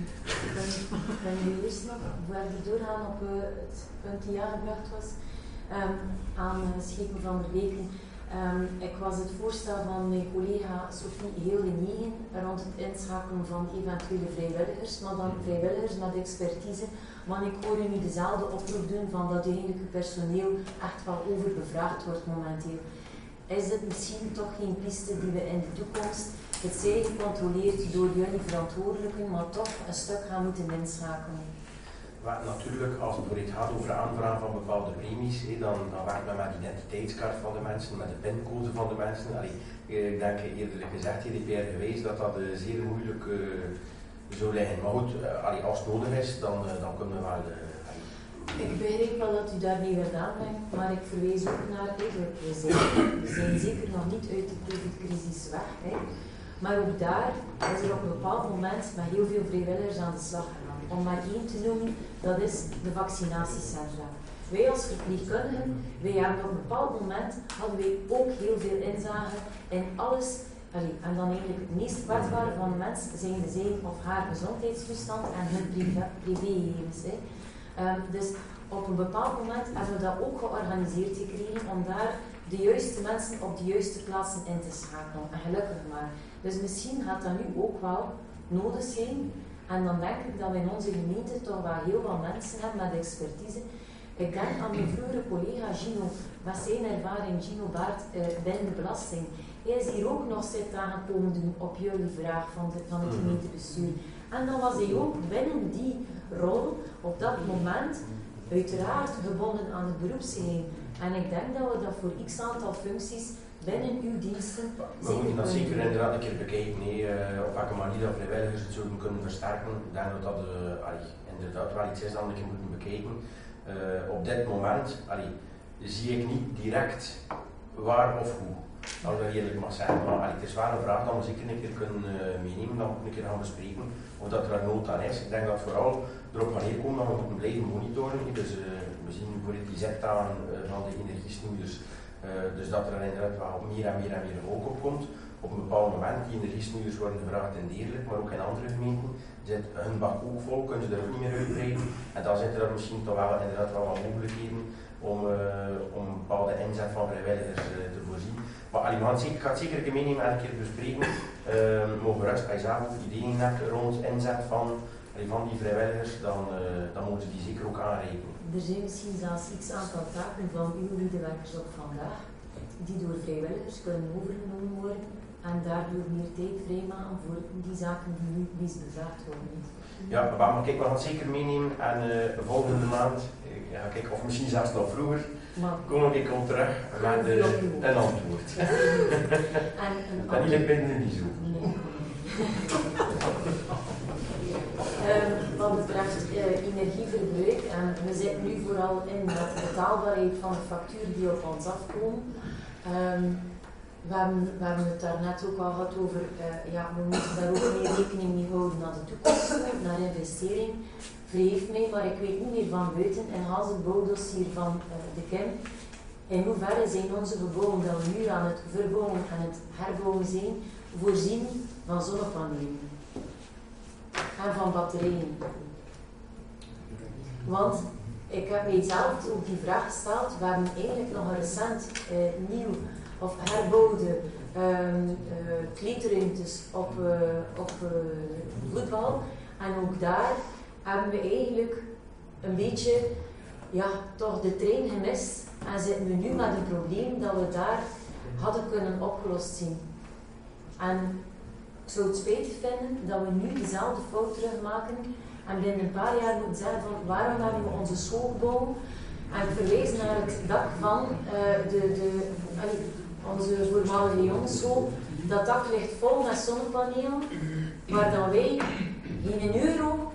ik kan nu eerst nog verder doorgaan op uh, het punt die aangebracht was um, aan uh, Schepen van der Weken. Um, ik was het voorstel van mijn collega Sophie heel genegen rond het inschakelen van eventuele vrijwilligers, maar dan vrijwilligers met expertise. Maar ik hoor nu dezelfde oproep doen van dat eigenlijk het personeel echt wel overbevraagd wordt momenteel. Is dit misschien toch geen piste die we in de toekomst, het zij gecontroleerd door jullie verantwoordelijken, maar toch een stuk gaan moeten inschakelen? Maar natuurlijk, als het bijvoorbeeld gaat over aanvragen van bepaalde premies, hé, dan, dan werkt men met de identiteitskaart van de mensen, met de pincode van de mensen. Allee, ik denk eerlijk gezegd, G D P R geweest, dat dat uh, zeer moeilijk uh, zou liggen. Maar goed, uh, allee, als het nodig is, dan, uh, dan kunnen we wel... Uh, Ik begrijp wel dat u daarmee wilt aanbrengen, maar ik verwijs ook naar eigenlijk, we zijn, we zijn zeker nog niet uit de COVID-crisis weg. Hè. Maar ook daar is er op een bepaald moment met heel veel vrijwilligers aan de slag gegaan. Om maar één te noemen, dat is de vaccinatiecentra. Wij als verpleegkundigen, wij hebben op een bepaald moment, hadden wij ook heel veel inzage in alles. Allee, en dan eigenlijk het meest kwetsbare van de mens zijn de zijn of haar gezondheidstoestand en hun privégegevens. Um, dus op een bepaald moment hebben we dat ook georganiseerd gekregen om daar de juiste mensen op de juiste plaatsen in te schakelen. En gelukkig maar. Dus misschien gaat dat nu ook wel nodig zijn. En dan denk ik dat we in onze gemeente toch wel heel wat mensen hebben met expertise. Ik denk aan mijn vroegere collega Gino, met zijn ervaring, Gino Baert, uh, binnen de belasting. Hij is hier ook nog zit aangekomen doen op jullie vraag van, de, van het gemeentebestuur. En dan was hij ook binnen die rol op dat moment uiteraard gebonden aan het beroepsgeheim. En ik denk dat we dat voor x aantal functies binnen uw diensten we moeten dat zeker inderdaad een keer bekijken, nee, uh, op welke manier dat vrijwilligers het zouden kunnen versterken. Ik denk dat dat uh, allee, inderdaad wel iets is dat we een keer moeten bekijken. Uh, op dit moment allee, zie ik niet direct waar of hoe. Als ik eerlijk mag zeggen, maar allee, het is wel een vraag dat we zeker een keer kunnen uh, meenemen, dat we een keer gaan bespreken of dat er een nood aan is. Ik denk dat vooral erop gaan neerkomen dat we moeten blijven monitoren. Dus uh, we zien bijvoorbeeld die zettaan uh, van de energiesnoeiers, uh, dus dat er inderdaad wel meer en meer en meer rook op komt. Op een bepaald moment, die energiesnoeiers worden gevraagd in Deerlijk, maar ook in andere gemeenten, zit hun bak ook vol, kunnen ze er ook niet meer uitbreiden. En dan zitten er misschien toch wel inderdaad wel wat mogelijkheden om, uh, om een bepaalde inzet van vrijwilligers uh, te voorzien. Maar allee, man, ik ga het zeker een mening een keer bespreken. Uh, mogen we rust, als je zelf ook ideeën hebt rond inzet van, allee, van die vrijwilligers, dan, uh, dan moeten ze die zeker ook aanrekenen. Er zijn misschien zelfs iets aantal taken van uw medewerkers op vandaag, die door vrijwilligers kunnen overgenomen worden en daardoor meer tijd vrijmaken voor die zaken die nu het meest bevraagd worden. Ja, maar kijk, we gaan het zeker meenemen en uh, volgende maand, ja, kijk, of misschien zelfs nog vroeger, maar kom ik om terug met uh, een antwoord. Ja. en een en niet binnen niet zo. Nee. um, wat betreft uh, energieverbruik, en we zitten nu vooral in de betaalbaarheid van de facturen die op ons afkomen. Um, we, hebben, we hebben het daarnet ook al gehad over, uh, ja, we moeten daar ook mee rekening mee houden naar de toekomst, naar investering. Vergeef mij, maar ik weet niet meer van buiten en als het bouwdossier van uh, de Kim, in hoeverre zijn onze gebouwen dat we nu aan het verbouwen en het herbouwen zijn, voorzien van zonnepanelen en van batterijen. Want ik heb mijzelf ook die vraag gesteld, we hebben eigenlijk nog een recent uh, nieuw of herbouwde um, uh, kleedruimtes op, uh, op uh, voetbal en ook daar hebben we eigenlijk een beetje ja, toch de trein gemist en zitten we nu met een probleem dat we daar hadden kunnen opgelost zien. En ik zou het spijtig vinden dat we nu dezelfde fout terugmaken en binnen een paar jaar moeten zeggen van waarom hebben we onze schoolgebouw en ik verwijs naar het dak van uh, de, de, allee, onze voormalige jongensschool. Dat dak ligt vol met zonnepanelen, waar dan wij geen euro,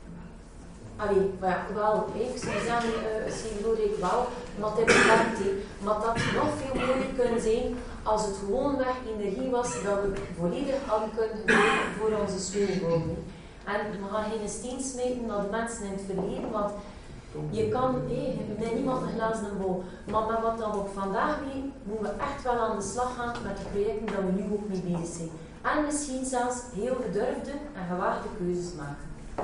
allee, ja, wel, ik zou zeggen, uh, Sint-Lorik wel, maar het is beperkt, maar dat nog veel mooier kunnen zijn als het gewoonweg energie was dat we volledig hadden kunnen gebruiken voor onze schoolgebouw. En we gaan geen steen smijten naar de mensen in het verleden, want je kan, hey, nee, niemand een glazen bouw, maar met wat dan ook vandaag weten, moeten we echt wel aan de slag gaan met de projecten dat we nu ook mee bezig zijn. En misschien zelfs heel gedurfde en gewaagde keuzes maken.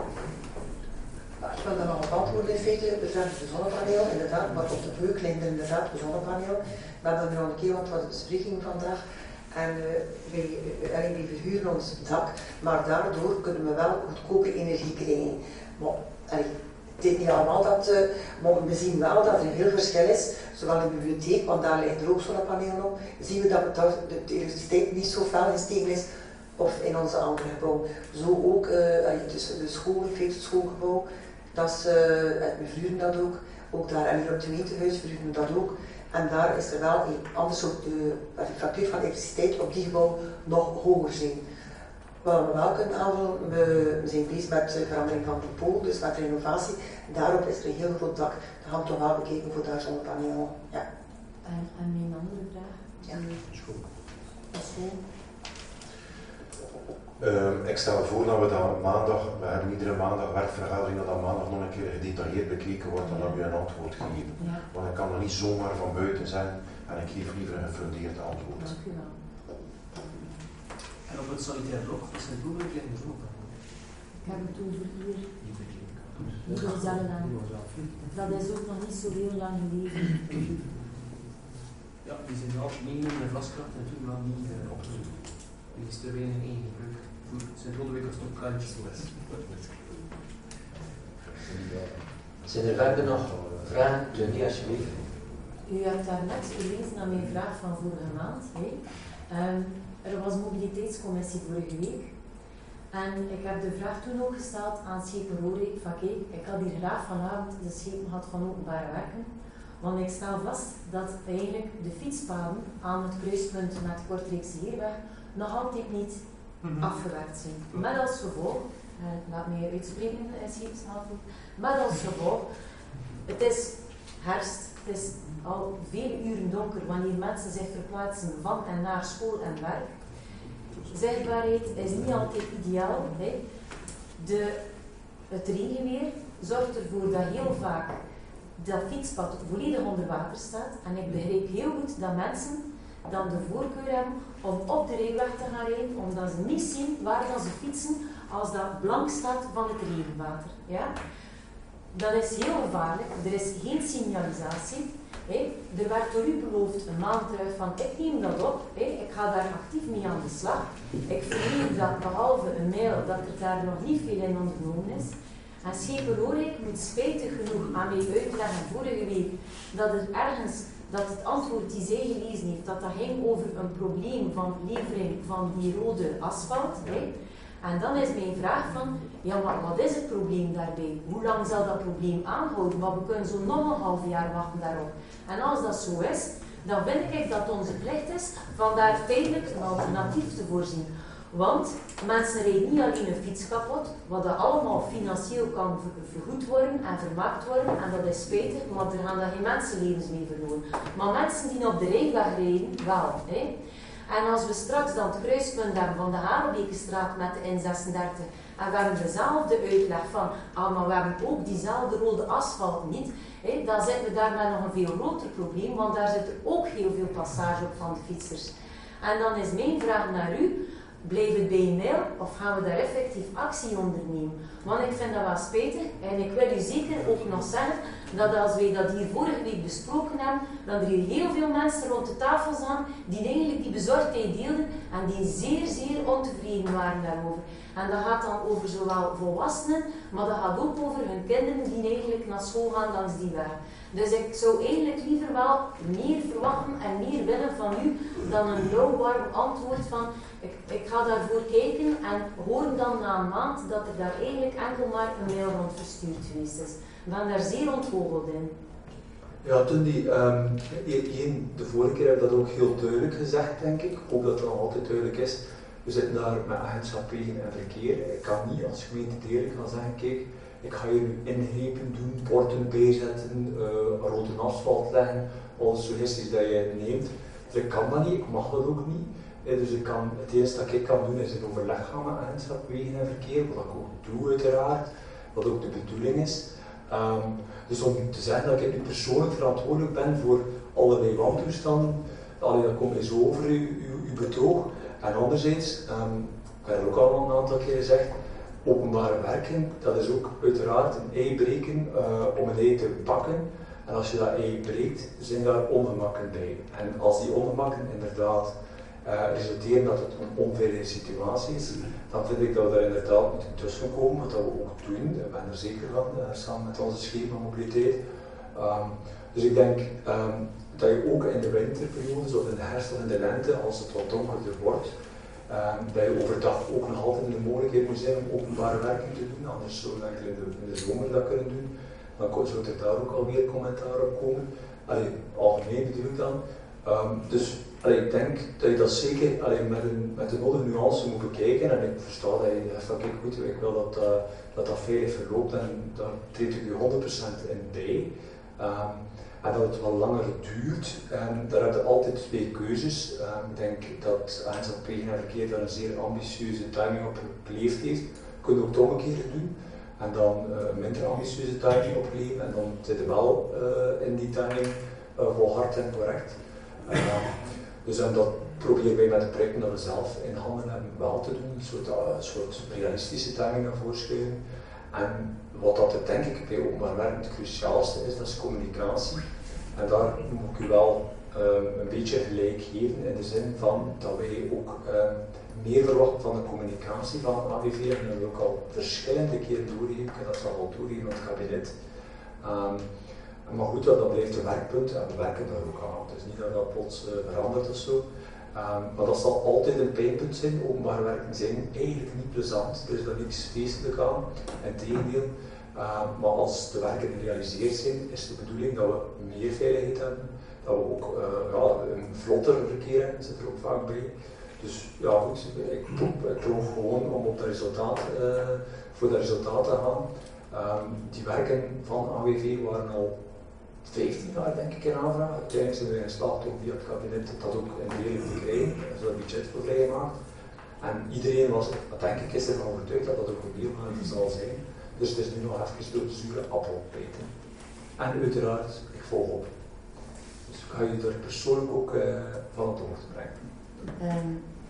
Ik wil daar nog op antwoorden in feite betreft de zonnepaneel, inderdaad, maar op de beuk ligt inderdaad de zonnepaneel. We hebben er nog een keer wat wat bespreking vandaag. En uh, wij, uh, wij verhuren ons dak, maar daardoor kunnen we wel goedkope energie krijgen. Maar allee, het is niet allemaal dat, uh, maar we zien wel dat er een heel verschil is, zowel in de bibliotheek, want daar ligt er ook zonnepanelen op, zien we dat de, de elektriciteit niet zo fel gestegen is, of in onze andere gebouw. Zo ook uh, dus de school, het schoolgebouw, dat is, uh, we verhuren dat ook, ook daar en hier op het gemeentehuis verhuren we dat ook. En daar is er wel een ander soort, de, de factuur van elektriciteit op die gebouw nog hoger zijn. Wat we wel kunnen aanvullen, we, we zijn bezig met de verandering van de pool, dus met renovatie. Daarop is er een heel groot dak. Dat gaan we toch wel bekeken voor daar zonnepanelen. Ja. En, en mijn andere vraag? Ja. School. School. Uh, ik stel voor dat we dan maandag, we hebben iedere maandag werkvergadering, dat dan maandag nog een keer gedetailleerd bekeken wordt en dat we een antwoord geven. Ja. Want ik kan er niet zomaar van buiten zijn en ik geef liever een gefundeerd antwoord. Dank u wel. En op het sanitair blok, dat is het boeren in de groep. Ik heb het over hier. Dat is ook nog niet zo heel lang geleden. Ja, die zijn al meegenomen met vastkracht en toen nog niet uh, opgezocht. Die is te weinig in eigen gebruik. Het zijn Lodewijk als nog kantjes voor. Zijn er verder nog vragen? Jenny, alsjeblieft. U hebt daar net gelezen naar mijn vraag van vorige maand. Hè. Um, er was een mobiliteitscommissie vorige week. En ik heb de vraag toen ook gesteld aan Schepen Roorijk van kijk, ik had hier graag vanavond de schepen gehad van openbare werken. Want ik stel vast dat eigenlijk de fietspaden aan het kruispunt met Kortrijkse Heerweg nog altijd niet mm-hmm. afgewerkt zijn. Met als gevolg, eh, laat mij uitspreken, scheepshaven, met als gevolg, het is herfst, het is al vele uren donker wanneer mensen zich verplaatsen van en naar school en werk. Zichtbaarheid is niet altijd ideaal. Hè. De, het regenweer zorgt ervoor dat heel vaak dat fietspad volledig onder water staat. En ik begrijp heel goed dat mensen dan de voorkeur hebben om op de rijweg te gaan rijden, omdat ze niet zien waar dan ze fietsen als dat blank staat van het regenwater. Ja? Dat is heel gevaarlijk. Er is geen signalisatie. Hey, er werd door u beloofd een maand terug van ik neem dat op, hey, ik ga daar actief mee aan de slag. Ik verneem dat behalve een mail dat er daar nog niet veel in ondernomen is. En Schepen Roorijk moet spijtig genoeg aan mij uitleggen vorige week dat er ergens dat het antwoord die zij gelezen heeft, dat dat ging over een probleem van levering van die rode asfalt. Hè. En dan is mijn vraag van, ja maar wat is het probleem daarbij? Hoe lang zal dat probleem aanhouden? Maar we kunnen zo nog een half jaar wachten daarop. En als dat zo is, dan vind ik dat onze plicht is van daar feitelijk een alternatief te voorzien. Want mensen rijden niet alleen een fiets kapot, wat dat allemaal financieel kan vergoed worden en vermaakt worden, en dat is spijtig, maar er gaan daar geen mensenlevens mee verloren. Maar mensen die op de rijweg rijden, wel. Hè. En als we straks dan het kruispunt hebben van de Halenbekenstraat met de N zesendertig, en we hebben dezelfde uitleg van, ah, maar we hebben ook diezelfde rode asfalt niet, hè, dan zitten we daar met nog een veel groter probleem, want daar zit er ook heel veel passage op van de fietsers. En dan is mijn vraag naar u, blijft het bij een mail of gaan we daar effectief actie ondernemen? Want ik vind dat wel spijtig en ik wil u zeker ook nog zeggen dat als wij dat hier vorige week besproken hebben, dat er hier heel veel mensen rond de tafel zaten die eigenlijk die bezorgdheid deelden en die zeer, zeer ontevreden waren daarover. En dat gaat dan over zowel volwassenen, maar dat gaat ook over hun kinderen die eigenlijk naar school gaan langs die weg. Dus ik zou eigenlijk liever wel meer verwachten en meer willen van u dan een lauwwarm antwoord van ik, ik ga daarvoor kijken en hoor dan na een maand dat er daar eigenlijk enkel maar een mail rond verstuurd geweest is. Ik ben daar zeer ontgoocheld in. Ja, Tundi, um, de vorige keer heb ik dat ook heel duidelijk gezegd, denk ik. Ik hoop dat het nog altijd duidelijk is. We zitten daar met agentschap wegen en verkeer. Ik kan niet als gemeente eerlijk gaan zeggen, kijk, ik ga hier nu ingrepen doen, borden bijzetten, uh, rode asfalt leggen, alles suggesties dat je neemt. Dus ik kan dat niet, ik mag dat ook niet. Eh, dus ik kan, het enige dat ik kan doen is in overleg gaan met agentschap wegen en verkeer, wat ik ook doe uiteraard, wat ook de bedoeling is. Um, dus om te zeggen dat ik nu persoonlijk verantwoordelijk ben voor allerlei wantoestanden, allee, dat komt mij zo over uw, uw, uw betoog. En anderzijds, um, ik heb het ook al een aantal keer gezegd, openbare werken, dat is ook uiteraard een ei breken uh, om een ei te bakken. En als je dat ei breekt, zijn daar ongemakken bij. En als die ongemakken inderdaad uh, resulteren dat het een onveilige situatie is, dan vind ik dat we daar inderdaad moeten tussenkomen, wat we ook doen. Ik ben er zeker van, uh, samen met onze schema mobiliteit. Um, dus ik denk um, dat je ook in de winterperiodes of in de herfst of in de lente, als het wat donkerder wordt, Um, dat je overdag ook nog altijd de mogelijkheid moet zijn om openbare werking te doen, anders zou je enkel in de, in de zomer dat kunnen doen. Dan zou er daar ook alweer commentaar op komen. Allee, algemeen bedoel ik dan. Um, dus allee, ik denk dat je dat zeker allee, met, een, met de nodige nuance moet bekijken. En ik versta dat je zegt van kijk goed, ik wil dat uh, dat, dat veilig verloopt en daar treed ik u honderd procent in bij. Um, En dat het wel langer duurt, um, daar heb je altijd twee keuzes. Um, ik denk dat agentschap wegen en verkeer daar een zeer ambitieuze timing op geleefd heeft. Je kunt ook het omgekeerde doen en dan uh, een minder ambitieuze timing opleven en dan zit je wel uh, in die timing uh, volhard en correct. Uh, dus um, dat proberen wij met de projecten dat we zelf in handen hebben wel te doen, een soort, uh, een soort realistische timing naar voren schuiven. En wat dat er denk ik bij openbaar werk het cruciaalste is, dat is communicatie. En daar moet ik u wel um, een beetje gelijk geven in de zin van dat wij ook um, meer verwachten van de communicatie van A W V. En dat hebben we ook al verschillende keren doorgegeven, ik heb dat zelf al doorgegeven aan het kabinet. Um, maar goed, dat, dat blijft een werkpunt en we werken daar ook aan. Het is niet dat dat plots uh, verandert of zo. Um, maar dat zal altijd een pijnpunt zijn. Openbaar werken zijn eigenlijk niet plezant, er is daar niks feestelijk aan. Integendeel. Uh, maar als de werken gerealiseerd zijn, is de bedoeling dat we meer veiligheid hebben, dat we ook uh, ja, een vlotter verkeer hebben, zit er ook vaak bij. Dus ja goed, ik geloof gewoon om op dat resultaat, uh, voor dat resultaat te gaan. Um, die werken van A W V waren al vijftien jaar denk ik in aanvraag. Uiteindelijk zijn we in geslaagd om via het kabinet dat ook in deel te krijgen, er is dat budget voor vrijgemaakt. En iedereen was, denk ik, is ervan overtuigd dat dat ook een deelgave zal zijn. Dus het is nu nog even door de zure appel bijten. En uiteraard, ik volg op. Dus ik ga je daar persoonlijk ook uh, van op de hoogte brengen. Um,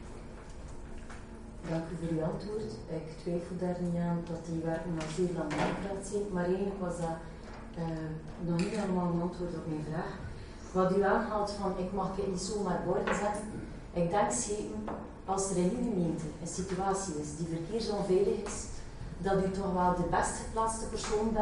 dank u voor uw antwoord. Ik twijfel daar niet aan dat die werken al zeer lang aangepraat zijn, maar eigenlijk was dat uh, nog niet helemaal een antwoord op mijn vraag. Wat u aanhaalt van ik mag het niet zomaar borden zetten, ik denk zeker als er in uw gemeente een situatie is die verkeersonveilig is, dat u toch wel de best geplaatste persoon bent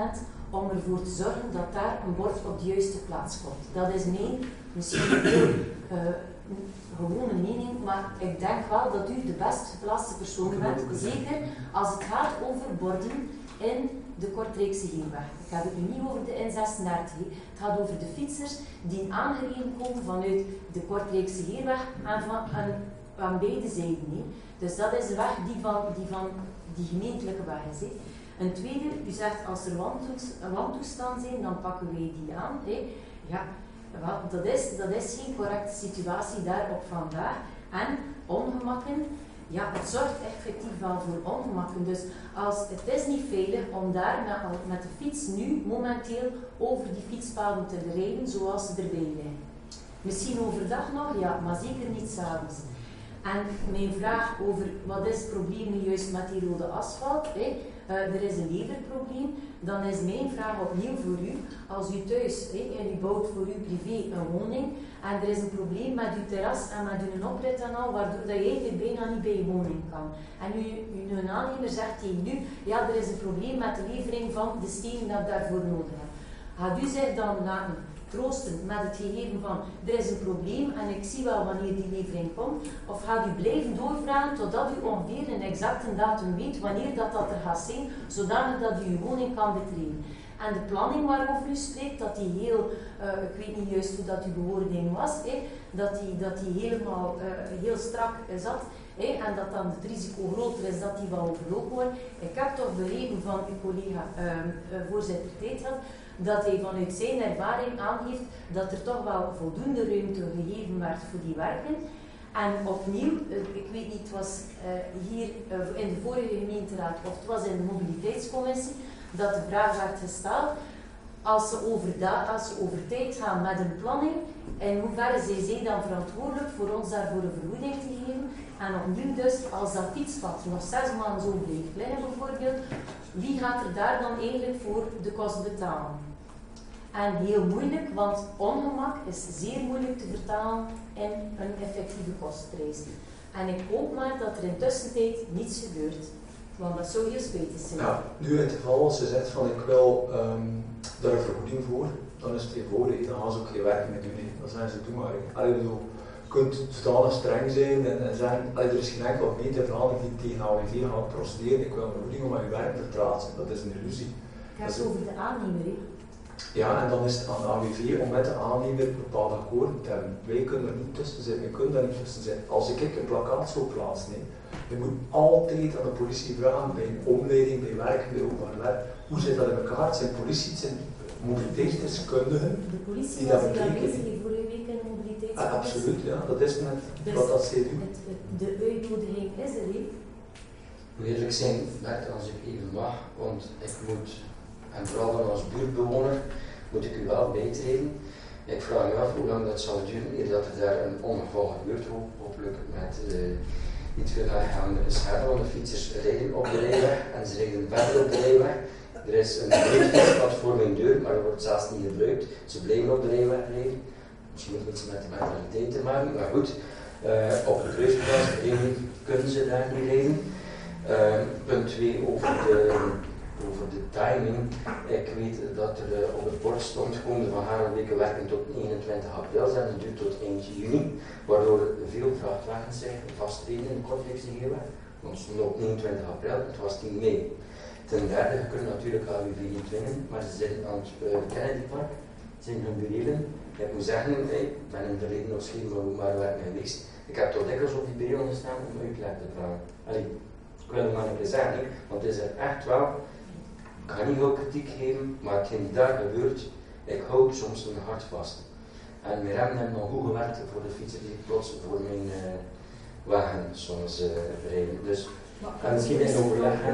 om ervoor te zorgen dat daar een bord op de juiste plaats komt. Dat is mijn, misschien een heel uh, gewone mening, maar ik denk wel dat u de best geplaatste persoon bent, zeker als het gaat over borden in de Kortrijkse Heenweg. Ik heb het nu niet over de N zesendertig, het gaat over de fietsers die aangereden komen vanuit de Kortrijkse Heenweg en van, aan, aan beide zijden. He. Dus dat is de weg die van die, van die gemeentelijke weg is. He. Een tweede, u zegt als er wantoestanden zijn, dan pakken wij die aan. He. Ja, wel, dat, is, dat is geen correcte situatie daar op vandaag. En ongemakken, ja, het zorgt effectief wel voor ongemakken. Dus als, het is niet veilig om daar met, met de fiets nu momenteel over die fietspaden te rijden zoals ze erbij liggen. Misschien overdag nog, ja, maar zeker niet 's avonds. En mijn vraag over wat is het probleem nu juist met die rode asfalt, hè? Uh, er is een leverprobleem, dan is mijn vraag opnieuw voor u, als u thuis hè, en u bouwt voor u privé een woning en er is een probleem met uw terras en met uw oprit en al, waardoor dat je eigenlijk bijna niet bij je woning kan. En u, uw aannemer zegt tegen u, ja, er is een probleem met de levering van de stenen dat ik daarvoor nodig heb. Gaat u zich dan laten troosten met het gegeven van er is een probleem en ik zie wel wanneer die levering komt, of gaat u blijven doorvragen totdat u ongeveer een exacte datum weet wanneer dat, dat er gaat zijn, zodanig dat u uw woning kan betreden. En de planning waarover u spreekt, dat die heel, uh, ik weet niet juist hoe dat uw bewoording was, eh, dat, die, dat die helemaal uh, heel strak zat, eh, en dat dan het risico groter is dat die wel overlopen wordt. Ik heb toch begrepen van uw collega uh, uh, voorzitter Teetheld, dat hij vanuit zijn ervaring aangeeft dat er toch wel voldoende ruimte gegeven werd voor die werken. En opnieuw, ik weet niet, het was uh, hier uh, in de vorige gemeenteraad of het was in de mobiliteitscommissie, dat de vraag werd gesteld, als ze over, da- als ze over tijd gaan met een planning, in hoeverre zijn zij dan verantwoordelijk voor ons daarvoor een vergoeding te geven. En opnieuw dus, als dat fietspad nog zes maanden zo blijft liggen bijvoorbeeld, wie gaat er daar dan eigenlijk voor de kost betalen? En heel moeilijk, want ongemak is zeer moeilijk te vertalen in een effectieve kostprijs. En ik hoop maar dat er in tussentijd niets gebeurt, want dat zou heel spijtig zijn. Ja, nu in het geval als ze zegt van ik wil um, daar een vergoeding voor, dan is het eenvoudig, dan gaan ze ook geen werk mee doen. He. Dan zijn ze doe maar. Allee, bedoel, je kunt totaal streng zijn en, en zeggen, allee, er is geen enkele gemeente in Vlaanderen die tegen A W V gaat procederen, ik wil een vergoeding om aan je werk te vertragen. Dat is een illusie. Ik heb het over de aannemer. He. Ja, en dan is het aan de A W V om met de aannemer bepaalde akkoorden te hebben. Wij kunnen er niet tussen zijn, wij kunnen daar niet tussen zijn. Als ik een plakkaat zou plaatsen, nee, je moet altijd aan de politie vragen, bij een omleiding, bij werk, bij openbaar werk. Hoe zit dat in elkaar? Het zijn politie, het zijn mobiliteitsdeskundigen. De politie die was dat hier bekijken. aanwezig vorige week in de mobiliteitscommissie. Ah, absoluut, ja, dat is net dus wat dat zij doen. Het, de uitnodiging is er, he. Ik moet eerlijk zijn, Bert, als ik even mag, want ik moet, en vooral dan als buurtbewoner, moet ik u wel bijtreden. Ik vraag me af hoe lang dat zal duren eer dat er daar een ongeval gebeurt, hopelijk met uh, niet veel aangaande schade, want de fietsers rijden op de rijweg en ze rijden verder op de rijweg. Er is een fietspad voor mijn deur, maar dat wordt zelfs niet gebruikt. Ze blijven op de rijweg rijden. Misschien heeft iets met de mentaliteit te maken, maar goed. Uh, op de kruisplaats kunnen ze daar niet rijden. Uh, punt twee over de, over de timing. Ik weet dat er uh, op het bord stond komende van Harenweken werken tot eenentwintig april en dat duurt tot eind juni, waardoor veel vrachtwagens zijn vastreden in de Kortrijkse Heenweg. Want ze stonden op eenentwintig april, het was tien mei. Ten derde, je kunt natuurlijk A W V niet dwingen, maar ze zijn aan het uh, Kennedy Park, zijn hun bereden. Ik moet zeggen, ik ben in het verleden nog geen maar werk geweest. Ik heb tot dikwijls op die bereden gestaan om uitleg te vragen. Allee, ik wil het maar een keer zeggen, want het is er echt wel, ik ga niet veel kritiek geven, maar hetgeen die daar gebeurt, ik hou soms een hart vast. En mijn remmen hebben nog goed gewerkt voor de fietsen die plots voor mijn uh, wagen soms uh, rijden. Dus, en misschien in overleg gaan.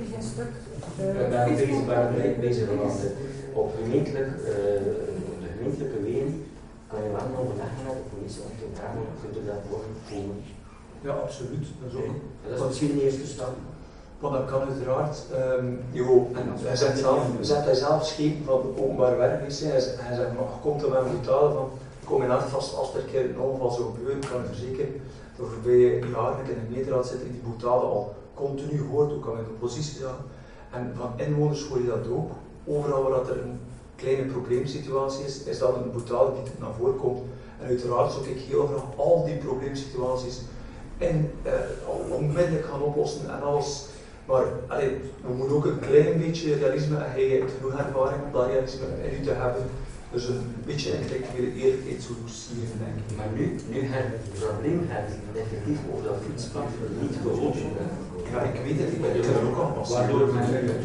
Ik ben bezig, ben bezig om op gemeentelijk, uh, de gemeentelijke wegen kan je wel een overleg met de politie om te vragen of je dat worden komen. Ja, absoluut. Dat is, ook, dat is misschien de eerste stap. Want dat kan uiteraard. Um, jo, en hij zegt zelf, zet hij zelf schepen van openbaar werk is. Hij zegt, maar je komt er met een betalen van, kom je net vast als er een keer een ongeval zou gebeuren, kan ik verzekeren. De voorbije jaren in de gemeenteraad zitten die boetade al continu hoort, ook al in de oppositie zijn. En van inwoners hoor je dat ook. overal waar dat er een kleine probleemsituatie is, is dat een boetade die naar voren komt. En uiteraard zou ik heel graag al die probleemsituaties in, uh, onmiddellijk gaan oplossen en alles. Maar allee, we moeten ook een klein beetje realisme, en hij heeft genoeg ervaring om dat realisme in u te hebben. Dus een beetje intellectuele eerlijkheid zou sieren, denk ik. Maar nu, nu het probleem het effectief over dat fietspad niet gelopen. Ja, ik weet het, ik ben er ook al pas. Waardoor men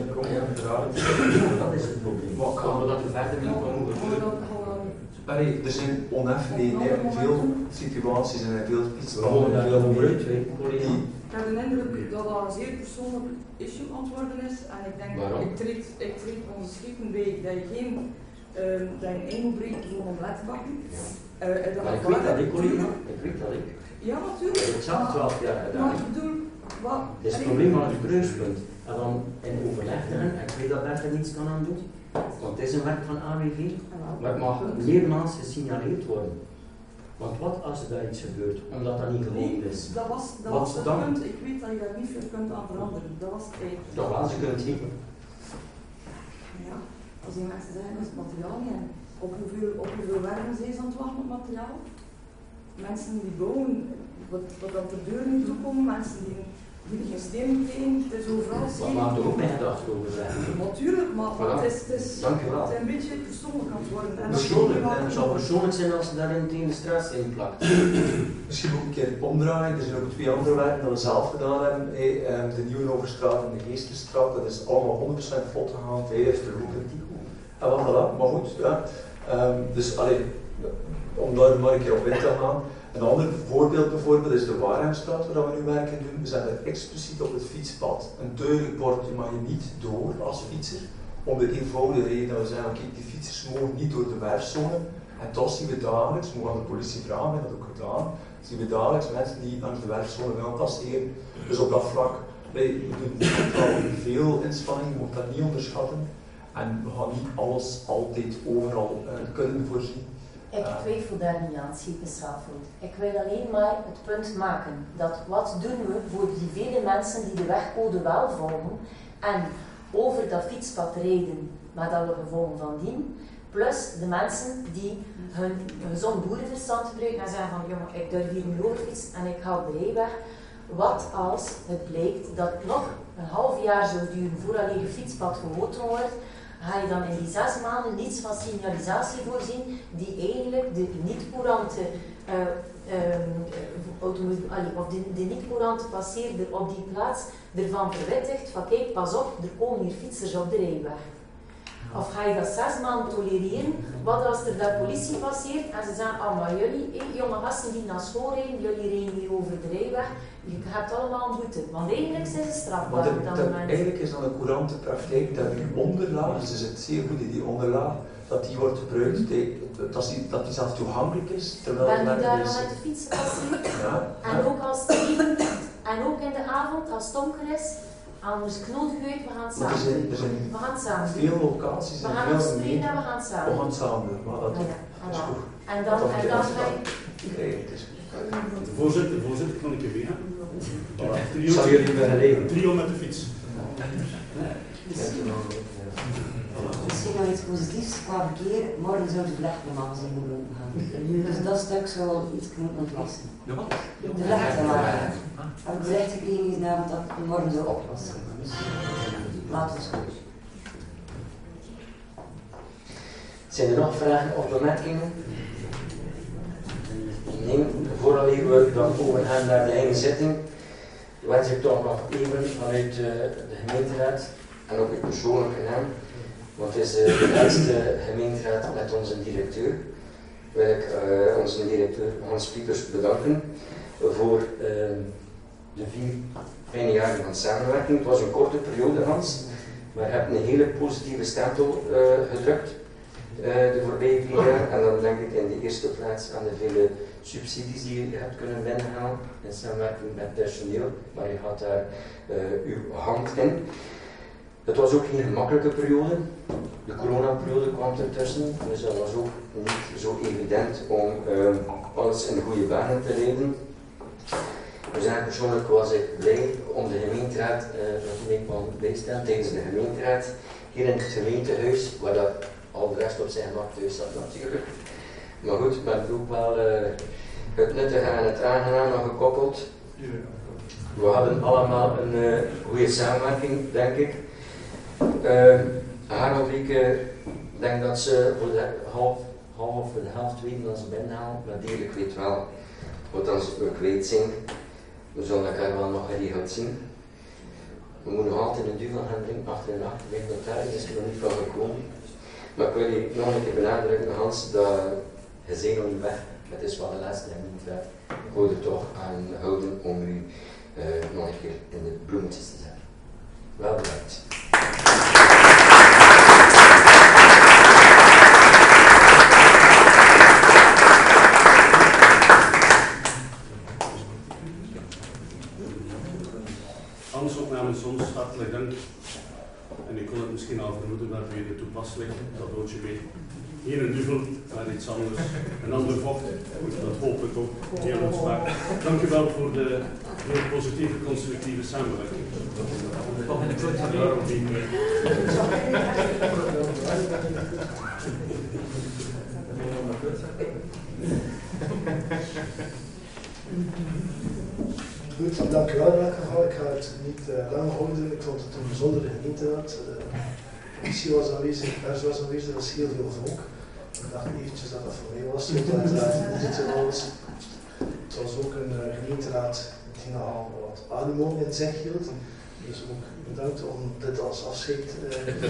dat is het probleem. Wat gaan we dat verder mee doen? Allee, er zijn oneffenheden in veel situaties en in veel fietspaden. Ik heb de indruk dat dat een zeer persoonlijk issue aan het worden is. En ik denk, waarom? ik treed, ik treed ongeschreven bij dat je geen uh, dat je een inbreekt voor een omelet bakken. Ja. Uh, maar ik weet dat ik, collega, ik weet dat ik. Ja, natuurlijk. Ik heb zelf twaalf jaar gedaan. Maar ik bedoel, wat? Het is het probleem van het kruispunt. En dan in overleg te gaan, en ik weet dat Bert er niets kan aan doen, want het is een werk van A W V, maar het mag meermaals gesignaleerd worden. Want wat als er daar iets gebeurt, omdat dat niet gelopen is? Nee, dat was, dat was het punt. Ik weet dat je daar niet veel kunt aan veranderen. Dat was het feit. Toch wel, ze kunnen het niet. Ja, als die mensen zeggen, is het materiaal niet. En op hoeveel, op hoeveel werken zijn ze aan het wachten op materiaal? Mensen die bouwen, wat, wat dat de deur niet toekomen, mensen die, die geen steen meteen, het is overal zeker. Maar maakt er ook mijn gedachten over zijn. Natuurlijk, maar voilà. het, is, het, is, Dank je wel. het is een beetje persoonlijk aan het worden. En persoonlijk, en het zou persoonlijk zijn als ze daarin tegen de straat zijn plakt. Misschien ook een keer omdraaien, er zijn ook twee andere werken dat we zelf gedaan hebben. Hey, de Nieuwenhoverstraat en de Geesterstraat, dat is allemaal honderd procent vlot gegaan, hij heeft verloren. En wat voilà, maar goed, ja. Um, dus allee, om daar maar een keer op in te gaan. Een ander voorbeeld bijvoorbeeld is de Waarhemstraat, waar we nu werken doen. We zetten er expliciet op het fietspad een duidelijk bord, je mag je niet door als fietser. Om de eenvoudige reden dat we zeggen, oké, die fietsers mogen niet door de werfzone. En toch zien we dagelijks, we gaan de politie vragen, we hebben dat ook gedaan, zien we dagelijks mensen die langs de werfzone willen passeren. Dus op dat vlak, wij doen wel veel inspanning, je moet dat niet onderschatten. En we gaan niet alles altijd overal uh, kunnen voorzien. Ik twijfel daar niet aan, Siepe Safout. Ik wil alleen maar het punt maken dat wat doen we voor die vele mensen die de wegcode wel volgen en over dat fietspad rijden met alle gevolgen van dien, plus de mensen die hun gezond boerenverstand gebruiken en zeggen van jongen, ik durf hier niet over fietsen en ik haal de rijweg. Wat als het blijkt dat het nog een half jaar zou duren voordat je fietspad gehoord wordt, ga je dan in die zes maanden niets van signalisatie voorzien die eigenlijk de niet-courante uh, uh, of de, de niet-courante passeerder op die plaats ervan verwittigt van kijk, pas op, er komen hier fietsers op de rijweg. Of ga je dat zes maanden tolereren, wat als er daar politie passeert en ze zeggen, ah maar jullie, hey, jonge gasten die naar school rijden, jullie rijden hier over de rijweg, je hebt allemaal een boete. Want eigenlijk zijn ze strafbaar op dat moment. Eigenlijk is dan een courante praktijk dat die onderlaag, dus het zit zeer goed in die onderlaag, dat die wordt gebruikt, die, dat, die, dat die zelf toegankelijk is. Terwijl ben je daar dan is, met de fiets passeert? Ja, en ja. ook als het regent, en ook in de avond, als het donker is, anders knodig uit, we gaan het samen er zijn, er zijn we gaan het samen veel locaties we en gaan veel ons spreken gemeenten. en we gaan het samen We gaan het samen doen, maar dat, ah, ja. dat is ah, goed. En dan, dat en dan ga je... Nee, het is de voorzitter, de voorzitter kan ik je weer hebben. Trio, zou jullie willen leven? Trio met de fiets. Misschien nog iets positiefs qua verkeer. Morgen zou de vlechtnormaal zijn moeten gaan. Dus dat stuk zou iets moeten ontlasten. De wat? De vlechtnormaal. Heb ik gezegd gekregen gisteravond dat ik morgen zou oplossen. Dus laten we eens goed. Zijn er nog vragen of opmerkingen? Nee, vooraleer we dan overgaan naar de eigen zitting, wens ik toch nog even vanuit de gemeenteraad en ook het persoonlijke naam, want het is de laatste gemeenteraad met onze directeur, wil ik uh, onze directeur Hans Piepers bedanken voor uh, de vier fijne jaren van samenwerking. Het was een korte periode, Hans, maar je hebt een hele positieve stempel uh, gedrukt uh, de voorbije vier jaar. En dan denk ik in de eerste plaats aan de vele subsidies die je hebt kunnen binnenhalen in samenwerking met personeel, maar je had daar uh, uw hand in. Het was ook geen gemakkelijke periode. De coronaperiode kwam ertussen, dus dat was ook niet zo evident om uh, alles in de goede banen te leiden. Dus eigenlijk persoonlijk was ik blij om de gemeenteraad uh, dat ik kon bijstaan tijdens de gemeenteraad hier in het gemeentehuis, waar dat al de rest op zijn gemak thuis zat natuurlijk. Maar goed, met ook wel uh, het nuttige en het aangename gekoppeld. We hadden allemaal een uh, goede samenwerking, denk ik. Uh, Harold, ik denk dat ze voor de half, half of de helft weten dat ze binnenhalen, maar dierlijk weet wel wat dan ze ook kwijt zijn. We zullen elkaar wel nog geregeld zien. We moeten nog altijd een duvel gaan drinken achter de nacht, ik dat daar is er nog niet van gekomen. Maar ik wil je nog een keer benadrukken, Hans, dat je bent nog niet weg. Het is wel de laatste en niet weg. Ik wil er toch aan houden om u uh, nog een keer in de bloemetjes te zetten. Wel bedankt. Hans, ook namens ons hartelijk dank. En ik kon het misschien al vermoeden, maar weer toepasselijk, dat broodje mee. Hier een duvel, maar iets anders. Een ander vocht, dat hoop ik ook heel ons maakt. Dank u wel voor de heel positieve, constructieve samenwerking. Goed, dank u wel in elk geval. Ik ga het niet uh, lang houden. Ik vond het een bijzondere gemeenteraad. Uh, de commissie was aanwezig, de pers was aanwezig, er was heel veel volk. Ik dacht eventjes dat dat voor mij was, want uiteraard niet zo alles. Het was ook een uh, gemeenteraad die nogal wat animo in zich hield. Dus ook bedankt om dit als afscheid uh,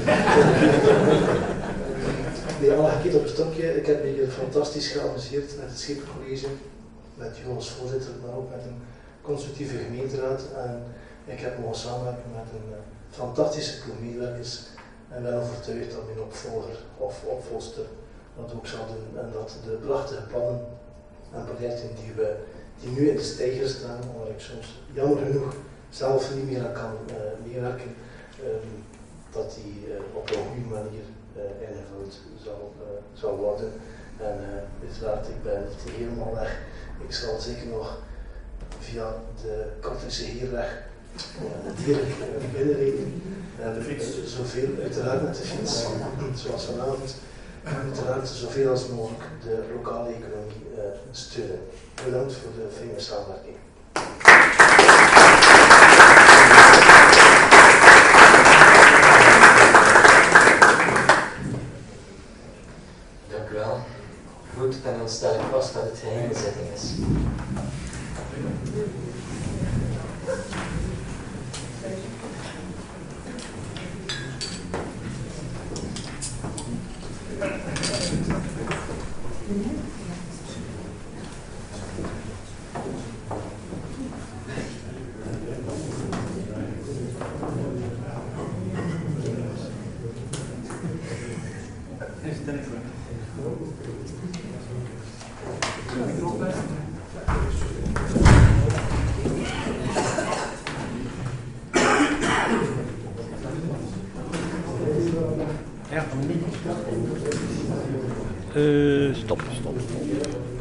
weer alle gekeken op het stokje. Ik heb me hier fantastisch geamuseerd met het Schepencollege, met jou als voorzitter, maar ook met een constructieve gemeenteraad. En ik heb mogen samenwerken met een uh, fantastische ploeg medewerkers en ben overtuigd dat mijn opvolger of opvolster dat ook zal doen en dat de prachtige plannen en projecten die, we, die nu in de steiger staan, waar ik soms jammer genoeg zelf niet meer aan kan uh, meewerken, um, dat die uh, op een goede manier uh, ingevuld zal, uh, zal worden. En uh, uiteraard, ik ben niet helemaal weg. Ik zal zeker nog via de Kortrijkse Heerweg uh, dierlijk uh, binnenrijden. En uh, zoveel uiteraard met de fiets, zoals vanavond. En uiteraard zoveel als mogelijk de lokale economie uh, steunen. Bedankt voor de fijne samenwerking. Dank u wel. Goed, en dan stel ik vast dat het geheime zitting is. Uh, stop, stop, stop.